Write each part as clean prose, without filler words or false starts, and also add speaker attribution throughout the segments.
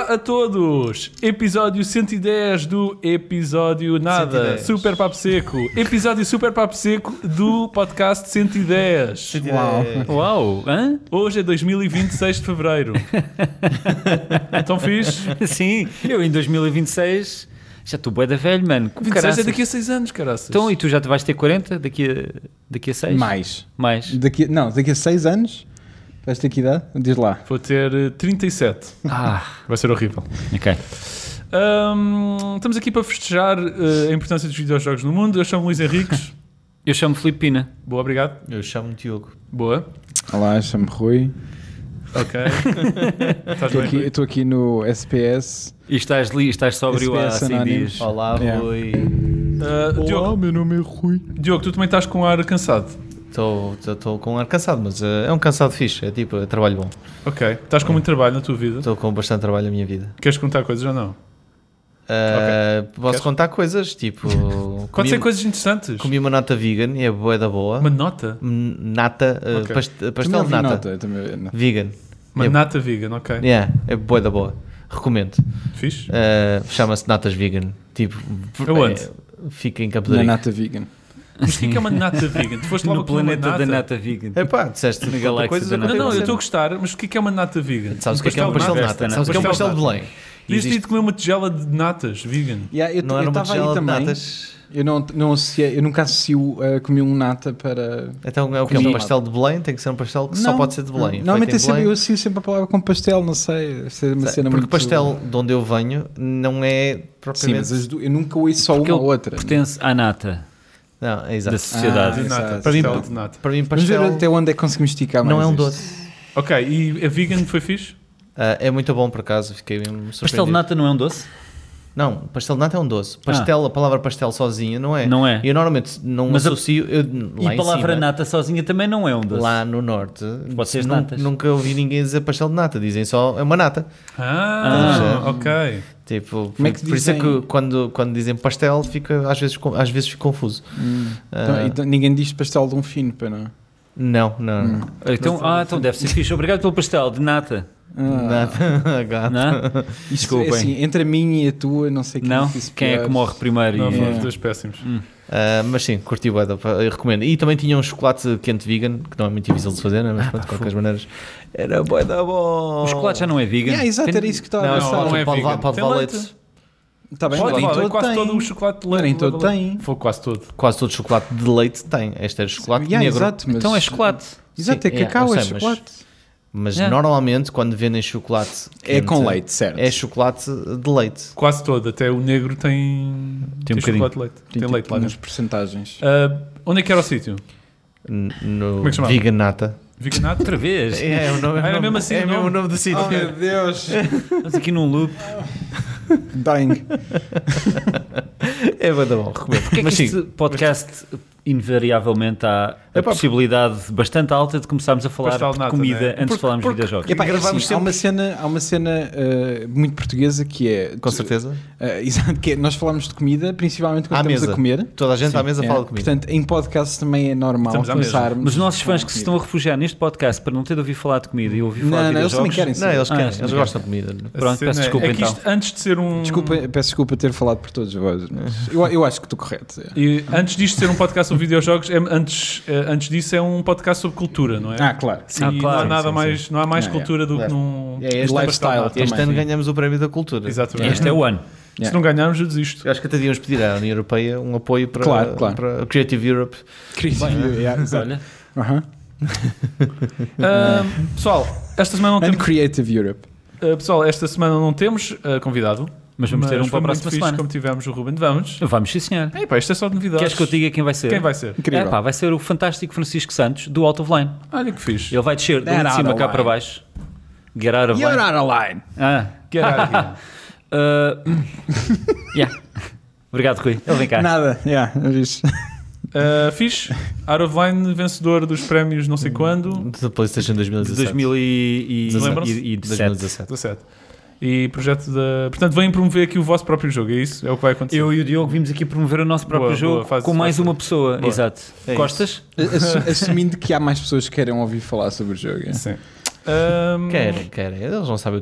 Speaker 1: a todos! Episódio 110 do episódio nada,
Speaker 2: 110.
Speaker 1: Super Papo Seco. Episódio Super Papo Seco do podcast 110.
Speaker 3: Uau! Hã?
Speaker 1: Hoje é 2026 de Fevereiro. Então fiz?
Speaker 3: Sim, eu em 2026 já estou bué da velho, mano.
Speaker 1: 26 é daqui a 6 anos, caraças.
Speaker 3: Então, e tu já te vais ter 40 daqui a 6? Mais.
Speaker 2: Daqui a 6 anos? Vais ter que idade? Diz lá.
Speaker 1: Vou ter 37. Vai ser horrível.
Speaker 3: Ok.
Speaker 1: Estamos aqui para festejar a importância dos videojogos no mundo. Eu chamo Luís Henriques.
Speaker 3: Eu chamo Filipe Pina.
Speaker 1: Boa, obrigado.
Speaker 4: Eu chamo-me Diogo.
Speaker 1: Boa.
Speaker 2: Olá, chamo-me Rui.
Speaker 1: Ok. Estás bem, Rui?
Speaker 2: Estou aqui no SPS.
Speaker 3: E estás sóbrio há
Speaker 2: SPS
Speaker 3: 100
Speaker 2: Anónimos.
Speaker 3: dias.
Speaker 4: Olá,
Speaker 2: Yeah.
Speaker 4: Rui.
Speaker 1: Diogo,
Speaker 2: meu nome é Rui.
Speaker 1: Diogo, tu também estás com ar cansado.
Speaker 4: Estou com um ar cansado, mas é um cansado fixe. É tipo, é trabalho bom.
Speaker 1: Ok. Estás com muito trabalho na tua vida.
Speaker 4: Estou com bastante trabalho na minha vida.
Speaker 1: Queres contar coisas ou não?
Speaker 4: Posso
Speaker 1: Queres?
Speaker 4: contar coisas, tipo...
Speaker 1: Pode ser coisas interessantes.
Speaker 4: Comi uma nata vegan e é bué da boa.
Speaker 1: Uma nota?
Speaker 4: Nata,
Speaker 1: Ok.
Speaker 4: pastel de nata. Vegan.
Speaker 1: Uma
Speaker 4: É-
Speaker 1: nata vegan, ok.
Speaker 4: Yeah, é bué da boa. Recomendo.
Speaker 1: Fixe?
Speaker 4: Chama-se Natas Vegan. Tipo,
Speaker 1: Aonde?
Speaker 4: fica em Campo
Speaker 2: Na
Speaker 4: de Rico.
Speaker 2: nata vegan.
Speaker 1: Mas o que é uma nata vegan? Tu foste logo
Speaker 3: No
Speaker 1: a comer uma
Speaker 3: planeta da
Speaker 1: nata?
Speaker 3: nata vegan.
Speaker 4: Epá, disseste
Speaker 3: Na
Speaker 4: tanta
Speaker 3: galáxia
Speaker 4: coisa,
Speaker 3: da
Speaker 1: Não,
Speaker 3: nata.
Speaker 1: não, eu
Speaker 4: sei.
Speaker 1: estou a gostar, mas o que é uma nata vegan?
Speaker 4: Sabes o que é um pastel de nata? Sabes o que é um pastel de Belém?
Speaker 1: Diz-te
Speaker 4: Existe-
Speaker 1: de comer uma tigela de natas vegan.
Speaker 2: Eu
Speaker 4: Não era uma
Speaker 2: estava aí
Speaker 4: tigela de
Speaker 2: também.
Speaker 4: natas.
Speaker 2: Eu nunca associo comer um nata para...
Speaker 4: Então é o que é um
Speaker 2: Comi.
Speaker 4: pastel de Belém? Tem que ser um pastel que só
Speaker 2: Não,
Speaker 4: pode ser de Belém.
Speaker 2: Normalmente
Speaker 4: feito em Belém.
Speaker 2: eu associo sempre a palavra com pastel, não sei. Deve ser uma cena
Speaker 4: Porque
Speaker 2: muito...
Speaker 4: pastel de onde eu venho não é
Speaker 2: Sim,
Speaker 4: propriamente...
Speaker 2: mas eu nunca ouço só
Speaker 3: Porque
Speaker 2: uma
Speaker 3: ele
Speaker 2: ou outra.
Speaker 3: pertence à nata
Speaker 4: Não, é
Speaker 3: da
Speaker 4: exato.
Speaker 3: sociedade.
Speaker 1: De nata.
Speaker 2: exato.
Speaker 4: Para mim,
Speaker 1: Pastel de nata.
Speaker 4: Para mim
Speaker 2: Vamos ver
Speaker 4: pastel
Speaker 2: até onde é que conseguimos esticar mais
Speaker 4: não é um
Speaker 2: isto.
Speaker 4: doce.
Speaker 1: Ok, e a vegan foi fixe?
Speaker 4: É muito bom por acaso, fiquei mesmo surpreendido.
Speaker 3: Pastel de nata não é um doce?
Speaker 4: Não, pastel de nata é um doce. Pastel, a palavra pastel sozinha não é.
Speaker 3: Não é.
Speaker 4: Eu normalmente não
Speaker 3: Mas
Speaker 4: associo...
Speaker 3: E
Speaker 4: lá
Speaker 3: a
Speaker 4: em
Speaker 3: palavra
Speaker 4: cima,
Speaker 3: nata sozinha também não é um doce.
Speaker 4: lá no norte,
Speaker 3: Pode ser as natas.
Speaker 4: nunca ouvi ninguém dizer pastel de nata. Dizem só, é uma nata.
Speaker 1: Ok.
Speaker 4: Tipo,
Speaker 2: Como é que
Speaker 4: por isso é
Speaker 2: dizem?
Speaker 4: que quando dizem pastel, fica, às vezes fico confuso.
Speaker 2: Então ninguém diz pastel de um fino, para não?
Speaker 4: Não.
Speaker 3: Então deve ser fixe. Obrigado pelo pastel de nata.
Speaker 4: Nada. Gato.
Speaker 3: Não?
Speaker 2: Isto é
Speaker 3: Desculpem.
Speaker 2: assim, entre a minha e a tua, não sei
Speaker 3: Não?
Speaker 2: disse
Speaker 3: Quem é
Speaker 2: pior.
Speaker 3: que morre primeiro?
Speaker 1: Não,
Speaker 3: E-
Speaker 1: foram os dois péssimos.
Speaker 4: Mas sim, curti bué, eu recomendo. E também tinha um chocolate quente vegan, que não é muito difícil de fazer, né? Mas pronto, de qualquer maneira, era bué da bom.
Speaker 3: O chocolate já não é vegan.
Speaker 2: Yeah, exato, era isso que estava a
Speaker 4: Não,
Speaker 2: pensar.
Speaker 1: não é
Speaker 4: pode
Speaker 1: vegan.
Speaker 4: levar
Speaker 1: Tem
Speaker 4: leite.
Speaker 1: leite.
Speaker 2: Está bem,
Speaker 1: Pode
Speaker 2: nem
Speaker 1: falar,
Speaker 2: todo
Speaker 1: quase
Speaker 2: tem.
Speaker 1: todo o chocolate de leite.
Speaker 2: Nem todo tem.
Speaker 1: Foi quase todo.
Speaker 4: Quase todo chocolate de leite tem. Este era chocolate
Speaker 2: Yeah,
Speaker 4: negro.
Speaker 2: exato, mas...
Speaker 3: Então é chocolate.
Speaker 2: Exato, é
Speaker 4: Sim,
Speaker 2: cacau,
Speaker 4: eu
Speaker 2: é
Speaker 4: sei, mas-
Speaker 2: chocolate.
Speaker 4: Mas
Speaker 3: Yeah.
Speaker 4: normalmente, quando vendem chocolate
Speaker 2: É
Speaker 4: quente,
Speaker 2: com leite, certo.
Speaker 4: é chocolate de leite.
Speaker 1: Quase todo. Até o negro tem
Speaker 3: Tem um
Speaker 1: chocolate de leite. Tem
Speaker 2: tipo
Speaker 1: leite lá
Speaker 2: umas
Speaker 1: dentro.
Speaker 2: percentagens.
Speaker 1: Onde é que era o sítio?
Speaker 4: No
Speaker 1: Como é que chamava?
Speaker 4: Vegan Nata.
Speaker 1: Veganata?
Speaker 3: Outra vez.
Speaker 4: É, o nome,
Speaker 1: Era mesmo assim
Speaker 4: é
Speaker 1: o
Speaker 4: mesmo o
Speaker 1: nome?
Speaker 4: nome do sítio.
Speaker 2: Oh meu Deus!
Speaker 3: Estamos aqui num loop.
Speaker 2: Dying.
Speaker 4: É bué da bom, recomendo.
Speaker 3: Porquê é que
Speaker 4: Mas sim,
Speaker 3: este podcast invariavelmente há a
Speaker 4: Epá,
Speaker 3: possibilidade bastante alta de começarmos a falar
Speaker 1: Pastel de
Speaker 3: de
Speaker 1: nata,
Speaker 3: comida
Speaker 1: né?
Speaker 3: antes de falarmos de videojogos?
Speaker 2: Epá,
Speaker 4: gravamos
Speaker 2: assim, há uma cena muito portuguesa que é...
Speaker 4: com certeza.
Speaker 2: Exato, que é, nós falamos de comida, principalmente quando
Speaker 4: À
Speaker 2: estamos
Speaker 4: mesa.
Speaker 2: a comer.
Speaker 4: Toda a gente à mesa
Speaker 2: É,
Speaker 4: fala de comida.
Speaker 2: Portanto, em podcast também é normal
Speaker 1: Estamos à mesa.
Speaker 2: começarmos...
Speaker 3: Mas os nossos fãs
Speaker 2: com
Speaker 3: que se
Speaker 2: comida.
Speaker 3: estão a refugiar neste podcast para não ter de ouvir falar de comida e ouvir falar de
Speaker 2: Não, eles também
Speaker 3: videojogos...
Speaker 2: querem
Speaker 4: Não,
Speaker 2: saber.
Speaker 4: eles querem,
Speaker 3: eles
Speaker 4: eles
Speaker 3: querem.
Speaker 4: gostam de comida.
Speaker 1: A
Speaker 3: Pronto,
Speaker 1: cena
Speaker 3: peço desculpa
Speaker 1: é que
Speaker 3: então.
Speaker 1: isto, antes de ser um...
Speaker 2: Peço desculpa ter falado por todos vós, mas eu acho que estou correto. É.
Speaker 1: E antes disto ser um podcast sobre videojogos, antes disso é um podcast sobre cultura, não é?
Speaker 2: Claro.
Speaker 1: Sim,
Speaker 3: Ah,
Speaker 1: não
Speaker 3: claro,
Speaker 1: há nada
Speaker 2: sim,
Speaker 1: mais, não há mais
Speaker 2: Não,
Speaker 1: cultura do
Speaker 4: claro.
Speaker 1: que num...
Speaker 4: É este
Speaker 2: lifestyle
Speaker 1: pastel de nata.
Speaker 4: Este
Speaker 2: também,
Speaker 4: ano
Speaker 2: sim.
Speaker 4: ganhamos o prémio da cultura.
Speaker 1: Exatamente.
Speaker 3: Este é o ano.
Speaker 1: Se não ganharmos, eu desisto.
Speaker 4: Eu acho que até devíamos pedir à União Europeia um apoio para,
Speaker 2: Claro.
Speaker 4: para a Creative Europe.
Speaker 3: Olha,
Speaker 2: Aham.
Speaker 1: Pessoal, esta semana não
Speaker 2: And
Speaker 1: temos...
Speaker 2: Creative Europe.
Speaker 1: Pessoal, esta semana não temos convidado.
Speaker 3: mas vamos ter um para
Speaker 1: foi
Speaker 3: a
Speaker 1: muito
Speaker 3: próxima
Speaker 1: fixe,
Speaker 3: semana.
Speaker 1: como tivemos o Ruben. Vamos.
Speaker 3: Vamos, sim senhor.
Speaker 1: Ei, pá, isto é só de novidades.
Speaker 3: Queres que eu te diga quem vai ser?
Speaker 1: Quem vai ser?
Speaker 2: Incrível.
Speaker 3: Vai ser o fantástico Francisco Santos do Out of Line.
Speaker 1: Olha que fixe.
Speaker 3: Ele vai descer de
Speaker 2: Get
Speaker 3: de
Speaker 2: out
Speaker 3: cima
Speaker 2: of
Speaker 3: cá
Speaker 2: line.
Speaker 3: para baixo. Get out of
Speaker 2: You're
Speaker 3: line.
Speaker 2: out of line.
Speaker 1: Get out of here.
Speaker 3: Yeah. Obrigado, Rui. Ele vem cá.
Speaker 2: Nada, é isso.
Speaker 1: Fixe. Out of Line, vencedor dos prémios não sei quando.
Speaker 4: Da PlayStation
Speaker 3: De
Speaker 4: 2017.
Speaker 3: 2017.
Speaker 4: 2017.
Speaker 1: E projeto da... Portanto, vêm promover aqui o vosso próprio jogo, é isso? É o que vai acontecer?
Speaker 3: Eu e o Diogo vimos aqui promover o nosso próprio
Speaker 1: Boa,
Speaker 3: jogo
Speaker 1: boa, faz
Speaker 3: com
Speaker 1: isso,
Speaker 3: mais
Speaker 1: faz
Speaker 3: uma
Speaker 1: isso.
Speaker 3: pessoa.
Speaker 1: Boa.
Speaker 3: Exato.
Speaker 4: É
Speaker 3: Costas?
Speaker 2: Assumindo que há mais pessoas que querem ouvir falar sobre o jogo. É.
Speaker 1: Sim.
Speaker 4: Querem. Eles não sabem o que querem.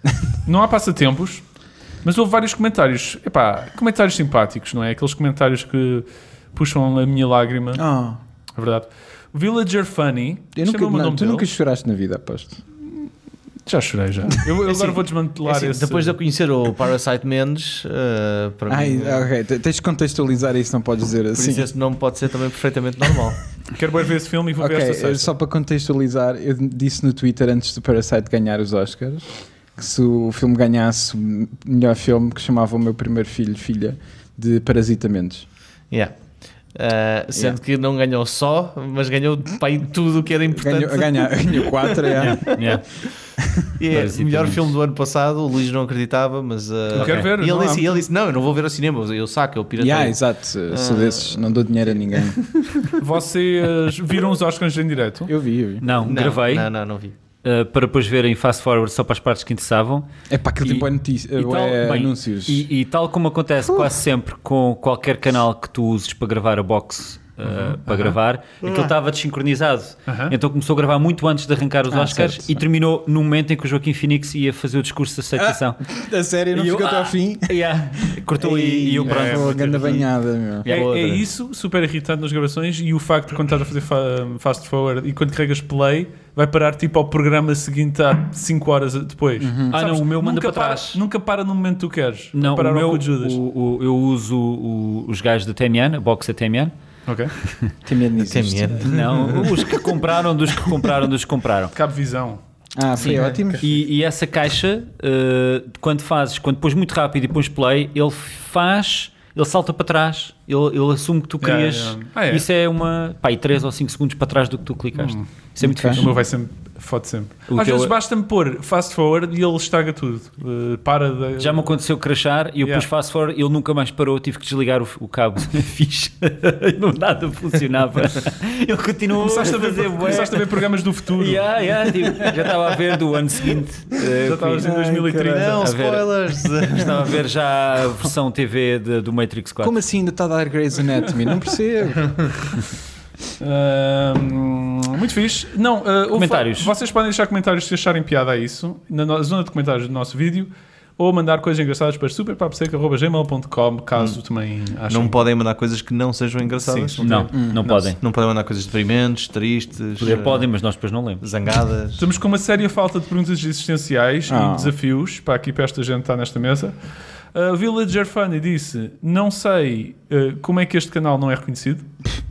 Speaker 1: Não há passatempos, mas houve vários comentários. Epá, comentários simpáticos, não é? Aqueles comentários que puxam a minha lágrima. É verdade. Villager Funny.
Speaker 2: Tu nunca choraste na vida, aposto.
Speaker 1: Já chorei, já. Eu agora vou desmantelar esse...
Speaker 4: Depois de eu conhecer o Parasite Mendes, para mim...
Speaker 2: Ok. Tens de contextualizar isso, não podes dizer assim.
Speaker 4: Por isso esse nome pode ser também perfeitamente normal.
Speaker 1: Quero ver esse filme e vou ver esta sexta.
Speaker 2: Só para contextualizar, eu disse no Twitter antes do Parasite ganhar os Oscars que se o filme ganhasse o melhor filme, que chamava O Meu Primeiro Filho, Filha, de Parasitamentos.
Speaker 4: Yeah. Sendo que não ganhou só, mas ganhou pai, tudo o que era importante.
Speaker 2: Ganhou 4,
Speaker 4: E é o melhor filme do ano passado. O Luís não acreditava, mas
Speaker 1: eu quero ver.
Speaker 4: E ele disse: não, eu não vou ver ao cinema, eu saco, eu piratei.
Speaker 2: Exato, sou desses, não dou dinheiro a ninguém.
Speaker 1: Vocês viram os Oscars em direto?
Speaker 2: Eu vi.
Speaker 3: Não, gravei.
Speaker 4: Não vi.
Speaker 3: Para depois verem fast forward só para as partes que interessavam.
Speaker 2: É para aquele tipo de anúncios.
Speaker 3: E tal como acontece quase sempre com qualquer canal que tu uses para gravar a box para gravar, aquilo estava desincronizado. Então começou a gravar muito antes de arrancar os Oscars e terminou no momento em que o Joaquim Phoenix ia fazer o discurso de aceitação.
Speaker 2: A sério, não ficou até ao fim?
Speaker 3: Cortou e eu pronto.
Speaker 2: Grande banhada, meu.
Speaker 1: É isso, super irritante nas gravações, e o facto de quando estás a fazer fast forward e quando carregas play vai parar tipo ao programa seguinte há 5 horas depois.
Speaker 3: Não, o meu manda para trás.
Speaker 1: Nunca para no momento que tu queres.
Speaker 3: Não,
Speaker 1: parar
Speaker 3: o meu,
Speaker 1: Judas.
Speaker 3: eu uso os gajos da TMN, a box da TMN.
Speaker 1: Ok.
Speaker 3: Não, os que compraram dos que compraram.
Speaker 1: Cabo Visão.
Speaker 2: Foi ótimo.
Speaker 3: E essa caixa, quando pões muito rápido e pões play, ele salta para trás, ele assume que tu querias. Isso é e 3 ou 5 segundos para trás do que tu clicaste. Isso é muito fixe.
Speaker 1: O meu vai sempre, fode sempre. Às vezes basta-me pôr fast forward e ele estraga tudo.
Speaker 3: Já me aconteceu crashar e eu pus fast forward e ele nunca mais parou, tive que desligar o cabo da ficha e não nada funcionava. Ele continuou
Speaker 1: Começaste a ver programas do futuro.
Speaker 3: Tipo, já estava a ver do ano seguinte.
Speaker 1: Já estavas em 2030.
Speaker 4: Não, spoilers!
Speaker 3: Estava a ver já a versão TV do Matrix 4.
Speaker 2: Como assim ainda está a dar Grey's Anatomy? Não percebo.
Speaker 1: Muito fixe. Não,
Speaker 3: comentários.
Speaker 1: Vocês podem deixar comentários se acharem piada a isso na zona de comentários do nosso vídeo, ou mandar coisas engraçadas para superpaposeca@gmail.com, caso também achem.
Speaker 4: Não podem mandar coisas que não sejam engraçadas.
Speaker 3: Sim, não podem.
Speaker 4: Não podem mandar coisas deprimentes, tristes.
Speaker 3: Podem, mas nós depois não lemos.
Speaker 4: Zangadas.
Speaker 1: Estamos com uma séria falta de perguntas existenciais e desafios para esta gente estar nesta mesa. Villager Funny disse: não sei como é que este canal não é reconhecido.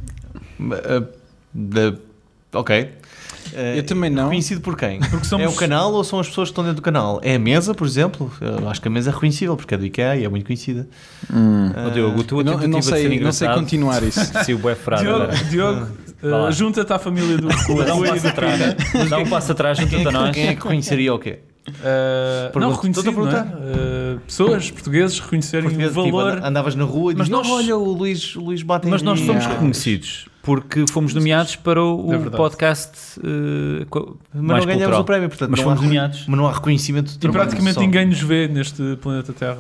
Speaker 4: Ok.
Speaker 2: Eu também não.
Speaker 4: Reconhecido por quem?
Speaker 1: Porque somos...
Speaker 4: É o canal ou são as pessoas que estão dentro do canal? É a mesa, por exemplo? Eu acho que a mesa é reconhecível porque é do IKEA e é muito conhecida.
Speaker 3: Diogo, tu
Speaker 2: não sei continuar isso.
Speaker 3: Se o bué frado.
Speaker 1: Diogo, junta-te à família do
Speaker 3: Dá um passo atrás, junta-te a nós.
Speaker 4: Quem é que reconheceria o quê?
Speaker 1: Não reconhecido, não é? Pessoas portugueses reconhecerem o valor.
Speaker 4: Tipo, andavas na rua e dizes, olha, o Luís bate em
Speaker 3: Mas nós somos reconhecidos porque fomos nomeados para o podcast
Speaker 4: mas
Speaker 3: mais
Speaker 4: não ganhamos
Speaker 3: cultural.
Speaker 4: O prémio, portanto
Speaker 3: mas fomos nomeados.
Speaker 4: Mas não há reconhecimento de
Speaker 1: e praticamente ninguém nos vê neste planeta Terra.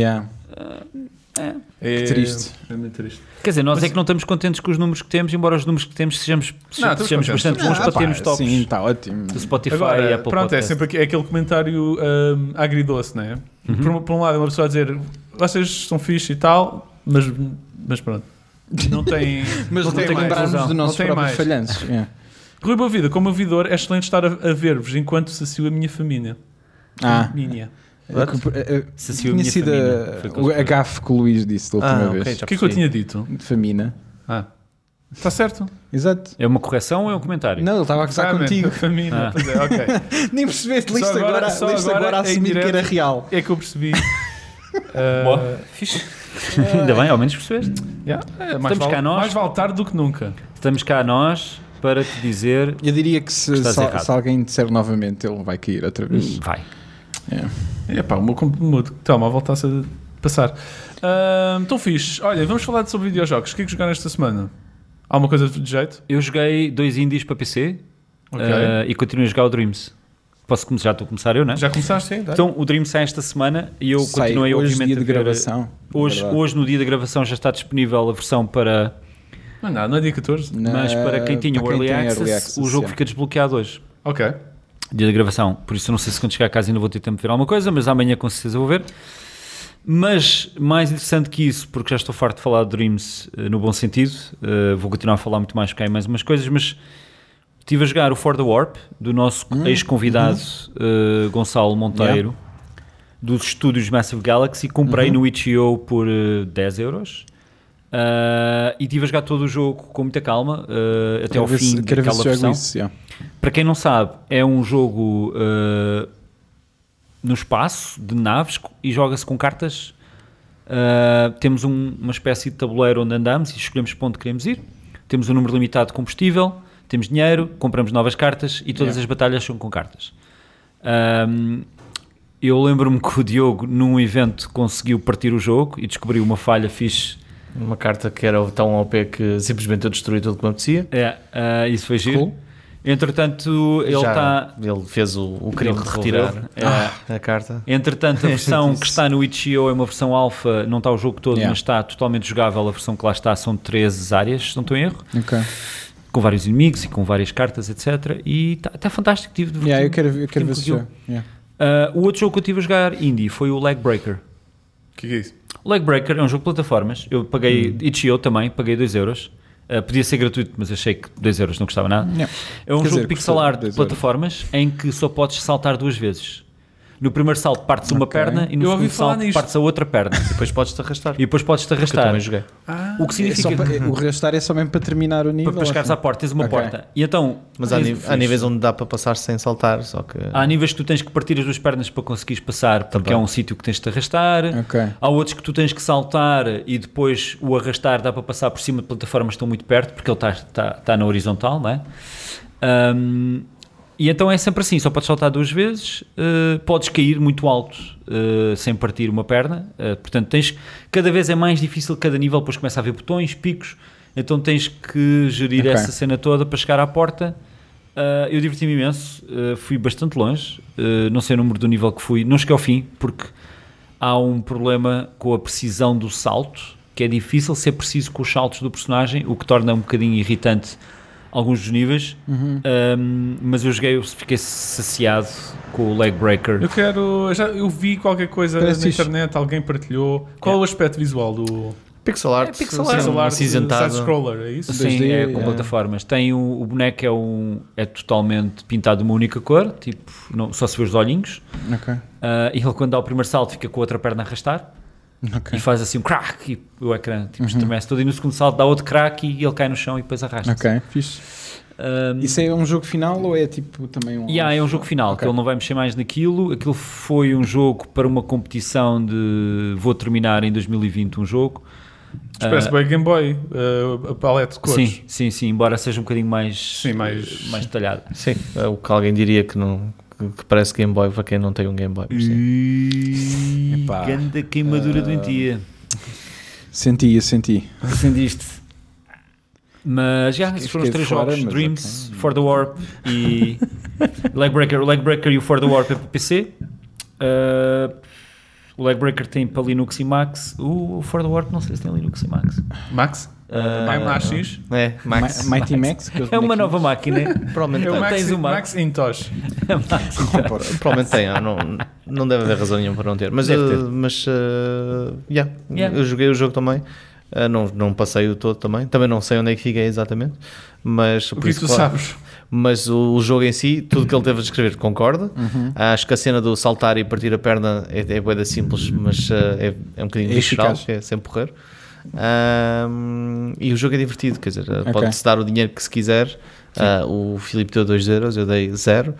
Speaker 2: É triste.
Speaker 1: É muito triste.
Speaker 3: Quer dizer, nós é que não estamos contentes com os números que temos, embora os números que temos sejamos bastante bons para termos tops.
Speaker 2: Sim, está ótimo.
Speaker 3: Do Spotify
Speaker 1: Agora,
Speaker 3: e Apple
Speaker 1: pronto,
Speaker 3: Podcast.
Speaker 1: é sempre aquele comentário agridoce, não é? Por um lado é uma pessoa a dizer vocês são fixe e tal, mas pronto. Não tem
Speaker 2: mas não tem que lembrarmos dos nossos próprios falhanços.
Speaker 1: Rui Boa Vida, como ouvidor, é excelente estar a ver-vos enquanto sacio a minha família. Minha.
Speaker 2: Tinha sido a gafe que o Luís disse da última vez.
Speaker 1: O que é que eu tinha dito?
Speaker 2: Famina.
Speaker 1: Está certo?
Speaker 2: Exato.
Speaker 3: É uma correção ou é um comentário?
Speaker 2: Não, ele estava a gozar contigo.
Speaker 1: Família. Ok.
Speaker 2: Nem percebeste, liste agora a assumir que era real.
Speaker 1: É que eu percebi.
Speaker 3: Fixe. Ainda bem, ao menos percebeste.
Speaker 1: Estamos cá nós. Mais vale tarde do que nunca.
Speaker 3: Estamos cá nós para te dizer.
Speaker 2: Eu diria que se alguém disser novamente, ele vai cair outra vez.
Speaker 3: Vai.
Speaker 1: O meu telemóvel está-se a passar. Então fixe. Olha, vamos falar sobre videojogos. O que é que jogaram esta semana? Há alguma coisa de jeito?
Speaker 3: Eu joguei 2 indies para PC e continuo a jogar o Dreams. Posso começar? Já estou a começar eu, não é?
Speaker 1: Já começaste, sim.
Speaker 3: Então o Dreams sai esta semana e eu continuei obviamente
Speaker 2: dia de gravação.
Speaker 3: Hoje, no dia da gravação, já está disponível a versão para...
Speaker 1: Não é dia 14.
Speaker 3: Mas para quem tinha o Early Access, o jogo fica desbloqueado hoje.
Speaker 1: Ok.
Speaker 3: dia da gravação, por isso eu não sei se quando chegar a casa ainda vou ter tempo de ver alguma coisa, mas amanhã com certeza vou ver. Mas mais interessante que isso, porque já estou farto de falar de Dreams no bom sentido, vou continuar a falar muito mais porque há mais umas coisas, mas estive a jogar o For the Warp, do nosso ex-convidado Gonçalo Monteiro, dos estúdios Massive Galaxy, comprei no itch.io por 10 euros. E estive a jogar todo o jogo com muita calma, até ao fim daquela versão. Para quem não sabe, é um jogo no espaço, de naves, e joga-se com cartas. Temos uma espécie de tabuleiro onde andamos e escolhemos para onde queremos ir. Temos um número limitado de combustível, temos dinheiro, compramos novas cartas e todas as batalhas são com cartas. Eu lembro-me que o Diogo, num evento, conseguiu partir o jogo e descobriu uma falha fixe.
Speaker 4: Uma carta que era tão OP que simplesmente eu destruí tudo como apetecia.
Speaker 3: Isso foi giro. Cool. Entretanto,
Speaker 4: ele fez o crime de retirar a carta.
Speaker 3: Entretanto, a versão que está no itch.io é uma versão alfa, não está o jogo todo, mas está totalmente jogável. A versão que lá está são 13 áreas, se não estou em erro. Com vários inimigos e com várias cartas, etc. E está fantástico.
Speaker 2: Eu quero ver esse jogo.
Speaker 3: O outro jogo que eu estive a jogar indie foi o Leg Breaker.
Speaker 1: O que é isso?
Speaker 3: O Leg Breaker é um jogo de plataformas. Eu paguei itch.io também, paguei 2 euros. Podia ser gratuito, mas achei que 2 euros não custava nada. É um jogo pixel art de plataformas em que só podes saltar 2 vezes. No primeiro salto partes uma perna e no segundo salto partes a outra perna.
Speaker 4: E depois podes-te arrastar.
Speaker 3: Eu também
Speaker 4: joguei.
Speaker 3: O que significa
Speaker 2: o arrastar é só mesmo para terminar o nível.
Speaker 3: Para chegares à porta, tens uma porta. E então,
Speaker 4: mas há níveis onde dá para passar sem saltar, só que...
Speaker 3: Há níveis que tu tens que partir as 2 pernas para conseguires passar, porque é um sítio que tens de arrastar. Há outros que tu tens que saltar e depois o arrastar dá para passar por cima de plataformas que estão muito perto, porque ele está na horizontal, não é? E então é sempre assim, só podes saltar 2 vezes, podes cair muito alto sem partir uma perna, portanto cada vez é mais difícil, cada nível depois começa a haver botões, picos, então tens que gerir essa cena toda para chegar à porta. Eu diverti-me imenso, fui bastante longe, não sei o número do nível que fui, não cheguei ao fim, porque há um problema com a precisão do salto, que é difícil ser preciso com os saltos do personagem, o que torna um bocadinho irritante alguns dos níveis, mas eu fiquei saciado com o Leg Breaker.
Speaker 1: Eu vi qualquer coisa na internet, alguém partilhou. Qual é o aspecto visual do...
Speaker 4: Pixel art,
Speaker 1: side-scroller, é isso?
Speaker 3: Sim, é com plataformas. Tem o boneco é totalmente pintado de uma única cor, tipo, só se vê os olhinhos. E ele quando dá o primeiro salto fica com a outra perna a arrastar. E faz assim um crack e o ecrã estremece todo, e no segundo salto dá outro crack e ele cai no chão e depois arrasta-se.
Speaker 2: Fixe. Isso é um jogo final ou é tipo também um...
Speaker 3: é um jogo final, que ele não vai mexer mais naquilo. Aquilo foi um jogo para uma competição de vou terminar em 2020 um jogo.
Speaker 1: Parece bem Game Boy, a paleta de cores.
Speaker 3: Sim, embora seja um bocadinho mais detalhado.
Speaker 4: Sim, é o que alguém diria que parece Game Boy para quem não tem um Game Boy.
Speaker 3: Ganda queimadura doentia.
Speaker 2: Sentiste.
Speaker 3: Mas esses foram os 3 jogos: Dreams, For the Warp e Leg Breaker. O Leg Breaker e o For the Warp é para PC. O Leg Breaker tem para Linux e Max. O For the Warp não sei se tem Linux e Max.
Speaker 1: Max? MAX?
Speaker 4: Max.
Speaker 2: Mighty Max?
Speaker 3: É uma nova máquina.
Speaker 4: Provavelmente
Speaker 1: tens o Max Intosh.
Speaker 4: Provavelmente tem. Não deve haver razão nenhuma para não ter. Mas eu joguei o jogo também. Não passei o todo também. Também não sei onde é que fiquei exatamente. Mas,
Speaker 1: o que tu sabes?
Speaker 4: Mas o jogo em si, tudo que ele teve a descrever, concorda. Acho que a cena do saltar e partir a perna é bué da simples, mas é um bocadinho visceral, é sempre porrer. E o jogo é divertido, quer dizer, pode-se dar o dinheiro que se quiser. O Filipe deu 2 euros, eu dei 0.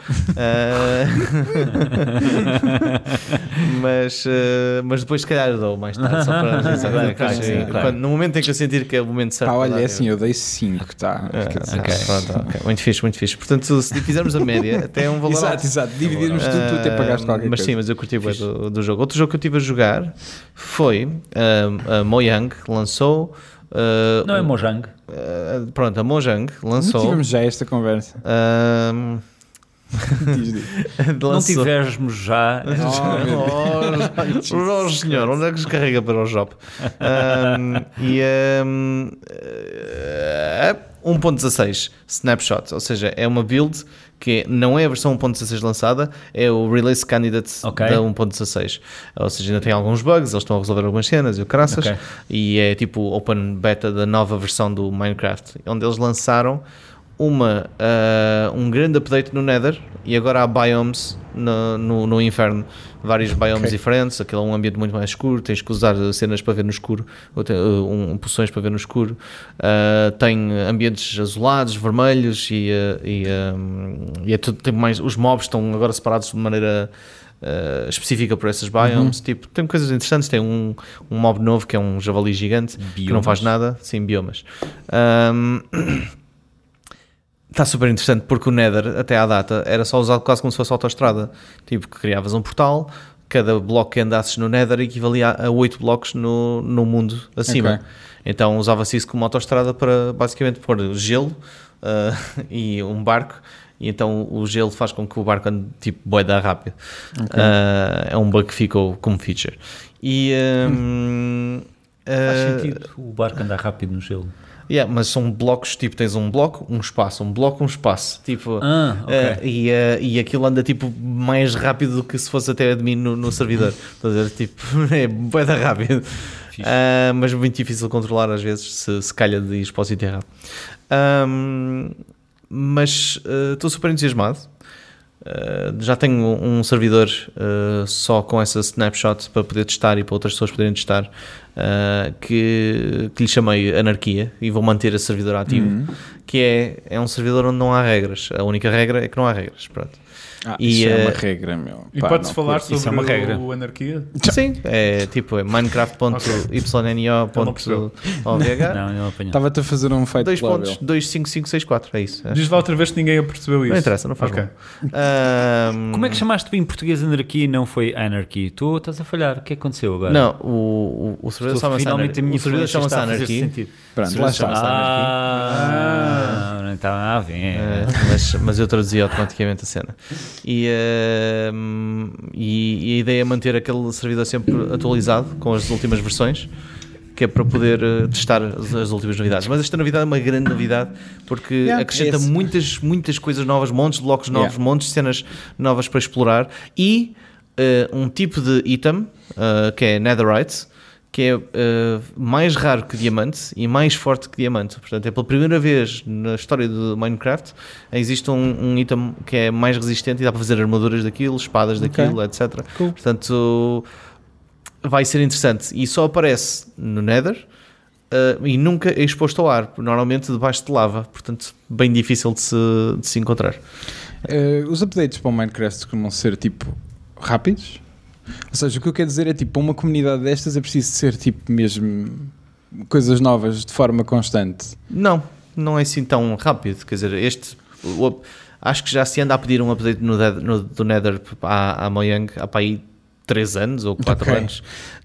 Speaker 4: Mas depois se calhar eu dou mais tarde, só para dizer, no momento em que eu sentir que é o momento certo.
Speaker 2: Olha, é assim, eu dei 5, tá?
Speaker 4: Muito fixe. Portanto, se fizermos a média, até é um valor alto.
Speaker 2: Exato, dividirmos tudo, tu até pagaste qualquer coisa.
Speaker 4: Sim, mas eu curti o do jogo. Outro jogo que eu estive a jogar foi a Mojang, que lançou...
Speaker 3: não é Mojang.
Speaker 4: Pronto, a Mojang lançou...
Speaker 2: Não tivemos já esta conversa.
Speaker 3: Não tivemos já...
Speaker 4: senhor, onde é que se carrega para o shop? 1.16 Snapshot, ou seja, é uma build que não é a versão 1.16 lançada, é o Release Candidate da 1.16. Ou seja, ainda tem alguns bugs, eles estão a resolver algumas cenas e o caraças, e é tipo Open Beta da nova versão do Minecraft, onde eles lançaram um grande update no Nether, e agora há biomes no inferno, vários biomes diferentes. Aquilo é um ambiente muito mais escuro, tens que usar cenas para ver no escuro, poções para ver no escuro, tem ambientes azulados, vermelhos, e é tudo, tem mais, os mobs estão agora separados de maneira específica por esses biomes. Tipo, tem coisas interessantes, tem um mob novo que é um javali gigante, que não faz nada, sim, biomas. Está super interessante, porque o Nether, até à data, era só usado quase como se fosse autoestrada. Tipo, que criavas um portal, cada bloco que andasses no Nether equivalia a 8 blocos no mundo acima. Então usava-se isso como autoestrada para basicamente pôr gelo e um barco, e então o gelo faz com que o barco ande tipo bué da rápido. É um bug que ficou como feature. E
Speaker 3: faz sentido o barco andar rápido no gelo.
Speaker 4: Mas são blocos, tipo, tens um bloco, um espaço, um bloco, um espaço, tipo, e aquilo anda tipo mais rápido do que se fosse até admin no servidor. Estás a ver? Tipo, é bué da rápido, mas muito difícil de controlar às vezes, se calha de ir para o sítio errado. Mas estou super entusiasmado. Já tenho um servidor só com essa snapshot para poder testar e para outras pessoas poderem testar, que lhe chamei Anarquia, e vou manter esse servidor ativo, que é um servidor onde não há regras. A única regra é que não há regras. Pronto.
Speaker 2: Isso é uma regra, meu.
Speaker 1: E podes falar sobre o Anarquia?
Speaker 4: Sim, é tipo minecraft.yno.ovh.
Speaker 3: Não apanhou.
Speaker 2: Estava-te a fazer um fight
Speaker 4: 2.25564, é isso.
Speaker 1: Diz lá outra vez que ninguém percebeu isso.
Speaker 4: Não interessa, não faz mal.
Speaker 3: Como é que chamaste em português Anarquia e não foi Anarchy? Tu estás a falhar, o que aconteceu agora?
Speaker 4: Não, o servidor chama-se Anarchy.
Speaker 2: Pronto, lá está.
Speaker 3: Não estava a ver.
Speaker 4: Mas eu traduzia automaticamente a cena. E a ideia é manter aquele servidor sempre atualizado com as últimas versões, que é para poder testar as últimas novidades. Mas esta novidade é uma grande novidade, porque acrescenta muitas coisas novas, montes de blocos novos, montes de cenas novas para explorar, e um tipo de item, que é Netherite, que é mais raro que diamante e mais forte que diamante. Portanto, é pela primeira vez na história do Minecraft existe um item que é mais resistente e dá para fazer armaduras daquilo, espadas daquilo, etc.
Speaker 2: Cool.
Speaker 4: Portanto, vai ser interessante. E só aparece no Nether e nunca é exposto ao ar, normalmente debaixo de lava. Portanto, bem difícil de se encontrar.
Speaker 2: Os updates para o Minecraft costumam ser tipo rápidos? Ou seja, o que eu quero dizer é tipo, para uma comunidade destas é preciso ser tipo mesmo coisas novas de forma constante.
Speaker 4: Não é assim tão rápido. Quer dizer, acho que já se anda a pedir um update do Nether à Mojang há para aí 3 anos ou 4 anos.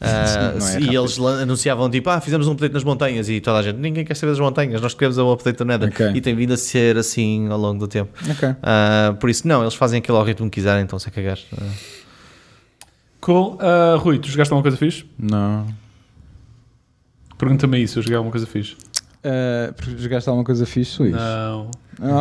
Speaker 4: E eles anunciavam tipo, fizemos um update nas montanhas, e toda a gente, ninguém quer saber das montanhas, nós queremos um update do Nether. E tem vindo a ser assim ao longo do tempo. Por isso, não, eles fazem aquele ao ritmo que quiserem, então se a cagar.
Speaker 1: Cool. Rui, tu jogaste alguma coisa fixe?
Speaker 2: Não.
Speaker 1: Pergunta-me aí se eu joguei alguma coisa fixe.
Speaker 2: Jogaste alguma coisa fixe, Luís?
Speaker 1: Não.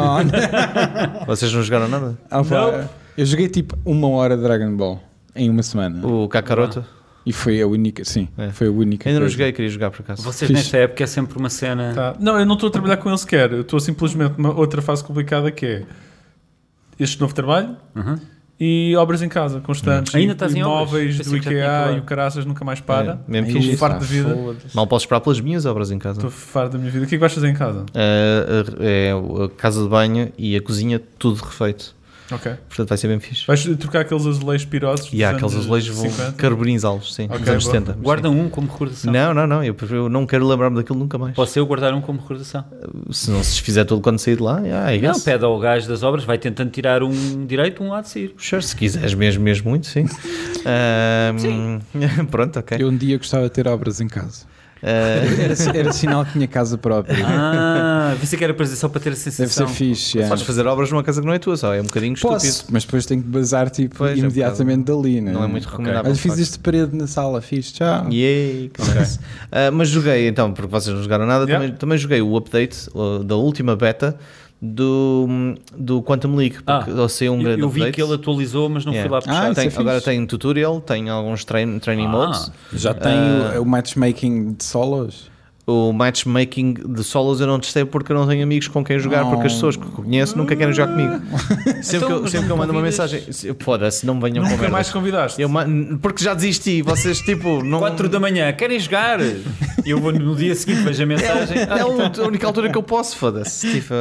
Speaker 4: Vocês não jogaram nada?
Speaker 1: Não.
Speaker 2: Eu joguei tipo 1 hora de Dragon Ball em uma semana.
Speaker 4: O Kakaroto?
Speaker 2: E foi a única, foi a única.
Speaker 4: Ainda não joguei, queria jogar por acaso.
Speaker 3: Vocês nesta época é sempre uma cena...
Speaker 1: Não, eu não estou a trabalhar com ele sequer. Eu estou simplesmente numa outra fase complicada, que é este novo trabalho e obras em casa, constantes.
Speaker 3: Ainda estás em
Speaker 1: móveis do IKEA e o caraças nunca mais para. Estou farto da vida.
Speaker 4: Mal posso esperar pelas minhas obras em casa.
Speaker 1: Estou farto da minha vida. O que é que vais fazer em casa?
Speaker 4: É a casa de banho e a cozinha, tudo refeito.
Speaker 1: Ok.
Speaker 4: Portanto vai ser bem fixe.
Speaker 1: Vais trocar aqueles azulejos pirosos?
Speaker 4: E aqueles azulejos vão carbonizá-los, sim, dos anos 70.
Speaker 3: Guarda um como recordação.
Speaker 4: Não, eu não quero lembrar-me daquilo nunca mais.
Speaker 3: Posso eu guardar um como recordação?
Speaker 4: Se não se desfizer tudo quando sair de lá,
Speaker 3: não, pede ao gajo das obras, vai tentando tirar um direito, um há de sair.
Speaker 4: Sure, se quiseres mesmo muito, sim.
Speaker 3: Sim.
Speaker 4: Pronto, ok.
Speaker 2: Eu um dia gostava de ter obras em casa. Era sinal que tinha casa própria.
Speaker 3: Pensei que era para dizer só para ter a sensação.
Speaker 2: Deve ser fixe.
Speaker 4: Podes fazer obras numa casa que não é tua, só é um bocadinho estúpido.
Speaker 2: Mas depois tenho que bazar imediatamente dali, né?
Speaker 4: Não é muito recomendável.
Speaker 2: Olha, fiz este parede na sala, fiz, tchau.
Speaker 4: Yay, mas joguei então, porque vocês não jogaram nada, também joguei o update da última beta do Quantum League, porque eu sei um grande
Speaker 3: eu vi
Speaker 4: update.
Speaker 3: que ele atualizou, mas não fui lá puxar.
Speaker 4: Agora tem tutorial, tem alguns training modes.
Speaker 2: Já tem o matchmaking de solos.
Speaker 4: O matchmaking de solos eu não testei porque eu não tenho amigos com quem jogar, porque as pessoas que conheço nunca querem jogar comigo. Sempre que eu mando uma mensagem, foda-se, não me venham com merda.
Speaker 1: Nunca mais convidaste?
Speaker 4: Porque já desisti, vocês tipo...
Speaker 3: 4 da manhã, querem jogar? Eu vou no dia seguinte, vejo a mensagem.
Speaker 4: É a única altura que eu posso, foda-se. Tipo,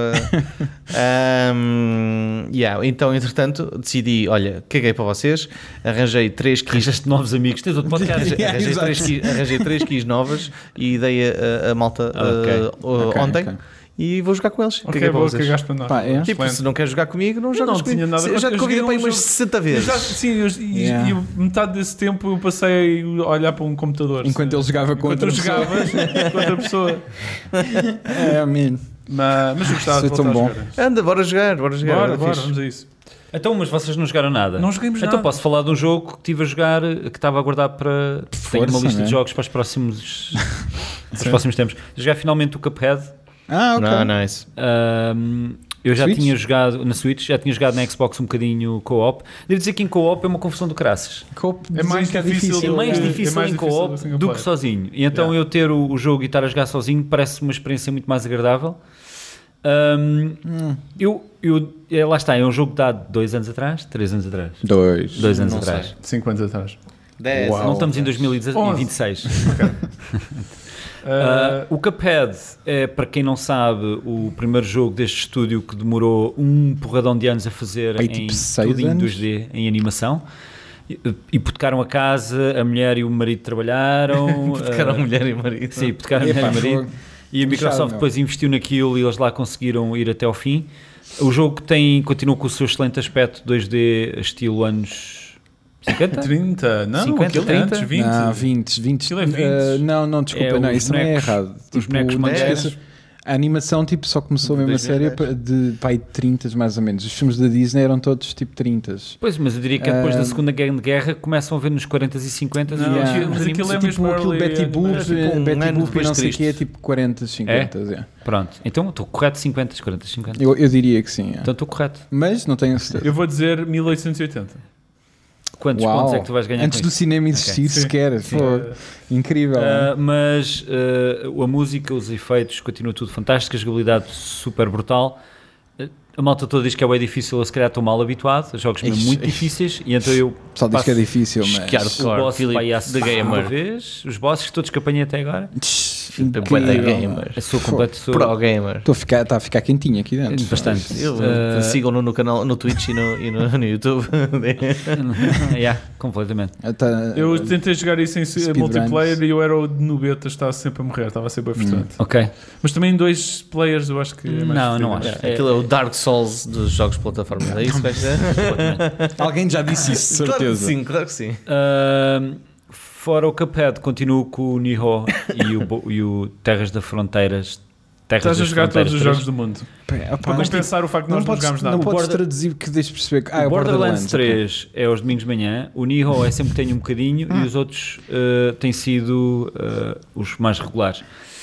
Speaker 4: então, entretanto, decidi, olha, caguei para vocês, arranjei 3 keys...
Speaker 3: Arranjaste novos amigos, tens outro podcast.
Speaker 4: Arranjei 3 keys novas e dei a malta ontem. Okay. E vou jogar com eles.
Speaker 1: Ok, vou cagar para nós.
Speaker 4: Tipo, se não queres jogar comigo, não jogas comigo. Eu já te convidei para ir umas 60 vezes.
Speaker 1: E metade desse tempo eu passei a olhar para um computador.
Speaker 2: Enquanto ele jogava com outra pessoa.
Speaker 1: Com outra pessoa. Mas eu gostava de voltar a jogar.
Speaker 4: Anda, bora jogar.
Speaker 1: Bora, vamos a isso.
Speaker 3: Então, mas vocês não jogaram nada?
Speaker 1: Não joguemos nada.
Speaker 3: Então posso falar de um jogo que estive a jogar, que estava a guardar para... Tenho uma lista de jogos para os próximos tempos. Jogar finalmente o Cuphead.
Speaker 2: Ok.
Speaker 4: Nice.
Speaker 3: Eu já tinha jogado na Switch, já tinha jogado na Xbox um bocadinho co-op. Devo dizer que em co-op é uma confusão do caraças.
Speaker 1: É mais difícil.
Speaker 3: É mais difícil em co-op do que sozinho. E então eu ter o jogo e estar a jogar sozinho parece uma experiência muito mais agradável. Lá está, é um jogo de há 2 anos atrás, 3 anos atrás. 2 anos atrás.
Speaker 1: 5 anos atrás.
Speaker 4: 10.
Speaker 3: Não estamos em 2026. O Cuphead é, para quem não sabe, o primeiro jogo deste estúdio que demorou um porradão de anos a fazer tudo em 2D, em animação. Hipotecaram a casa, a mulher e o marido trabalharam.
Speaker 4: Hipotecaram a mulher e o marido.
Speaker 3: Sim, hipotecaram a mulher e o marido. E a Microsoft depois investiu naquilo e eles lá conseguiram ir até ao fim. O jogo continua com o seu excelente aspecto 2D, estilo anos 50?
Speaker 1: 30, não,
Speaker 3: 50, 30?
Speaker 1: Antes, 20.
Speaker 2: Não, 20.
Speaker 1: Aquilo é 20.
Speaker 2: Não, desculpa, não, isso não é errado.
Speaker 3: Os bonecos mangueiros.
Speaker 2: A animação tipo, só começou mesmo a série de 30 mais ou menos. Os filmes da Disney eram todos tipo 30.
Speaker 3: Pois, mas eu diria que depois da Segunda Grande Guerra começam a ver nos 40 e 50.
Speaker 1: Mas aquilo é mesmo
Speaker 2: aquilo Betty Boop e não sei o que é
Speaker 3: Cristo.
Speaker 2: tipo 40, 50.
Speaker 3: Pronto, então estou correto 50, 40, 50.
Speaker 2: Eu diria que sim.
Speaker 3: Então estou correto.
Speaker 2: Mas não tenho certeza.
Speaker 1: Eu vou dizer 1880.
Speaker 3: Quantos pontos é que tu vais ganhar?
Speaker 2: Antes do cinema existir sequer. Incrível.
Speaker 3: Mas a música, os efeitos, continua tudo fantástico, a jogabilidade super brutal. A malta toda diz que é bem difícil, eu se calhar estou mal habituado a jogos mesmo muito difíceis, e então eu
Speaker 2: só diz que é difícil, mas
Speaker 3: o boss vai à segunda vez, os bosses que todos que apanhei até agora.
Speaker 4: Gamer.
Speaker 3: Sou completo
Speaker 4: pro gamer.
Speaker 2: Está a ficar quentinho aqui dentro.
Speaker 3: Bastante.
Speaker 4: Sigam-no no canal, no Twitch e no YouTube.
Speaker 3: Completamente.
Speaker 1: Eu tentei jogar isso em multiplayer e eu era o de nubeta, estava sempre a morrer, estava sempre frustrante.
Speaker 3: Ok.
Speaker 1: Mas também em 2 players eu acho que é mais
Speaker 3: não acho.
Speaker 4: Aquilo é o Dark Souls dos jogos de plataformas, é isso que vai ser?
Speaker 2: Alguém já disse isso, certeza.
Speaker 4: Claro que sim.
Speaker 3: Fora o Cuphead, continuo com o Nioh e o Terras das Fronteiras.
Speaker 1: Estás a jogar todos os jogos do mundo. Para compensar o facto de nós não jogarmos nada.
Speaker 2: Não podes traduzir que deixes perceber que
Speaker 3: o Borderlands 3 é aos domingos de manhã, o Nioh é sempre que tenho um bocadinho e os outros têm sido os mais regulares.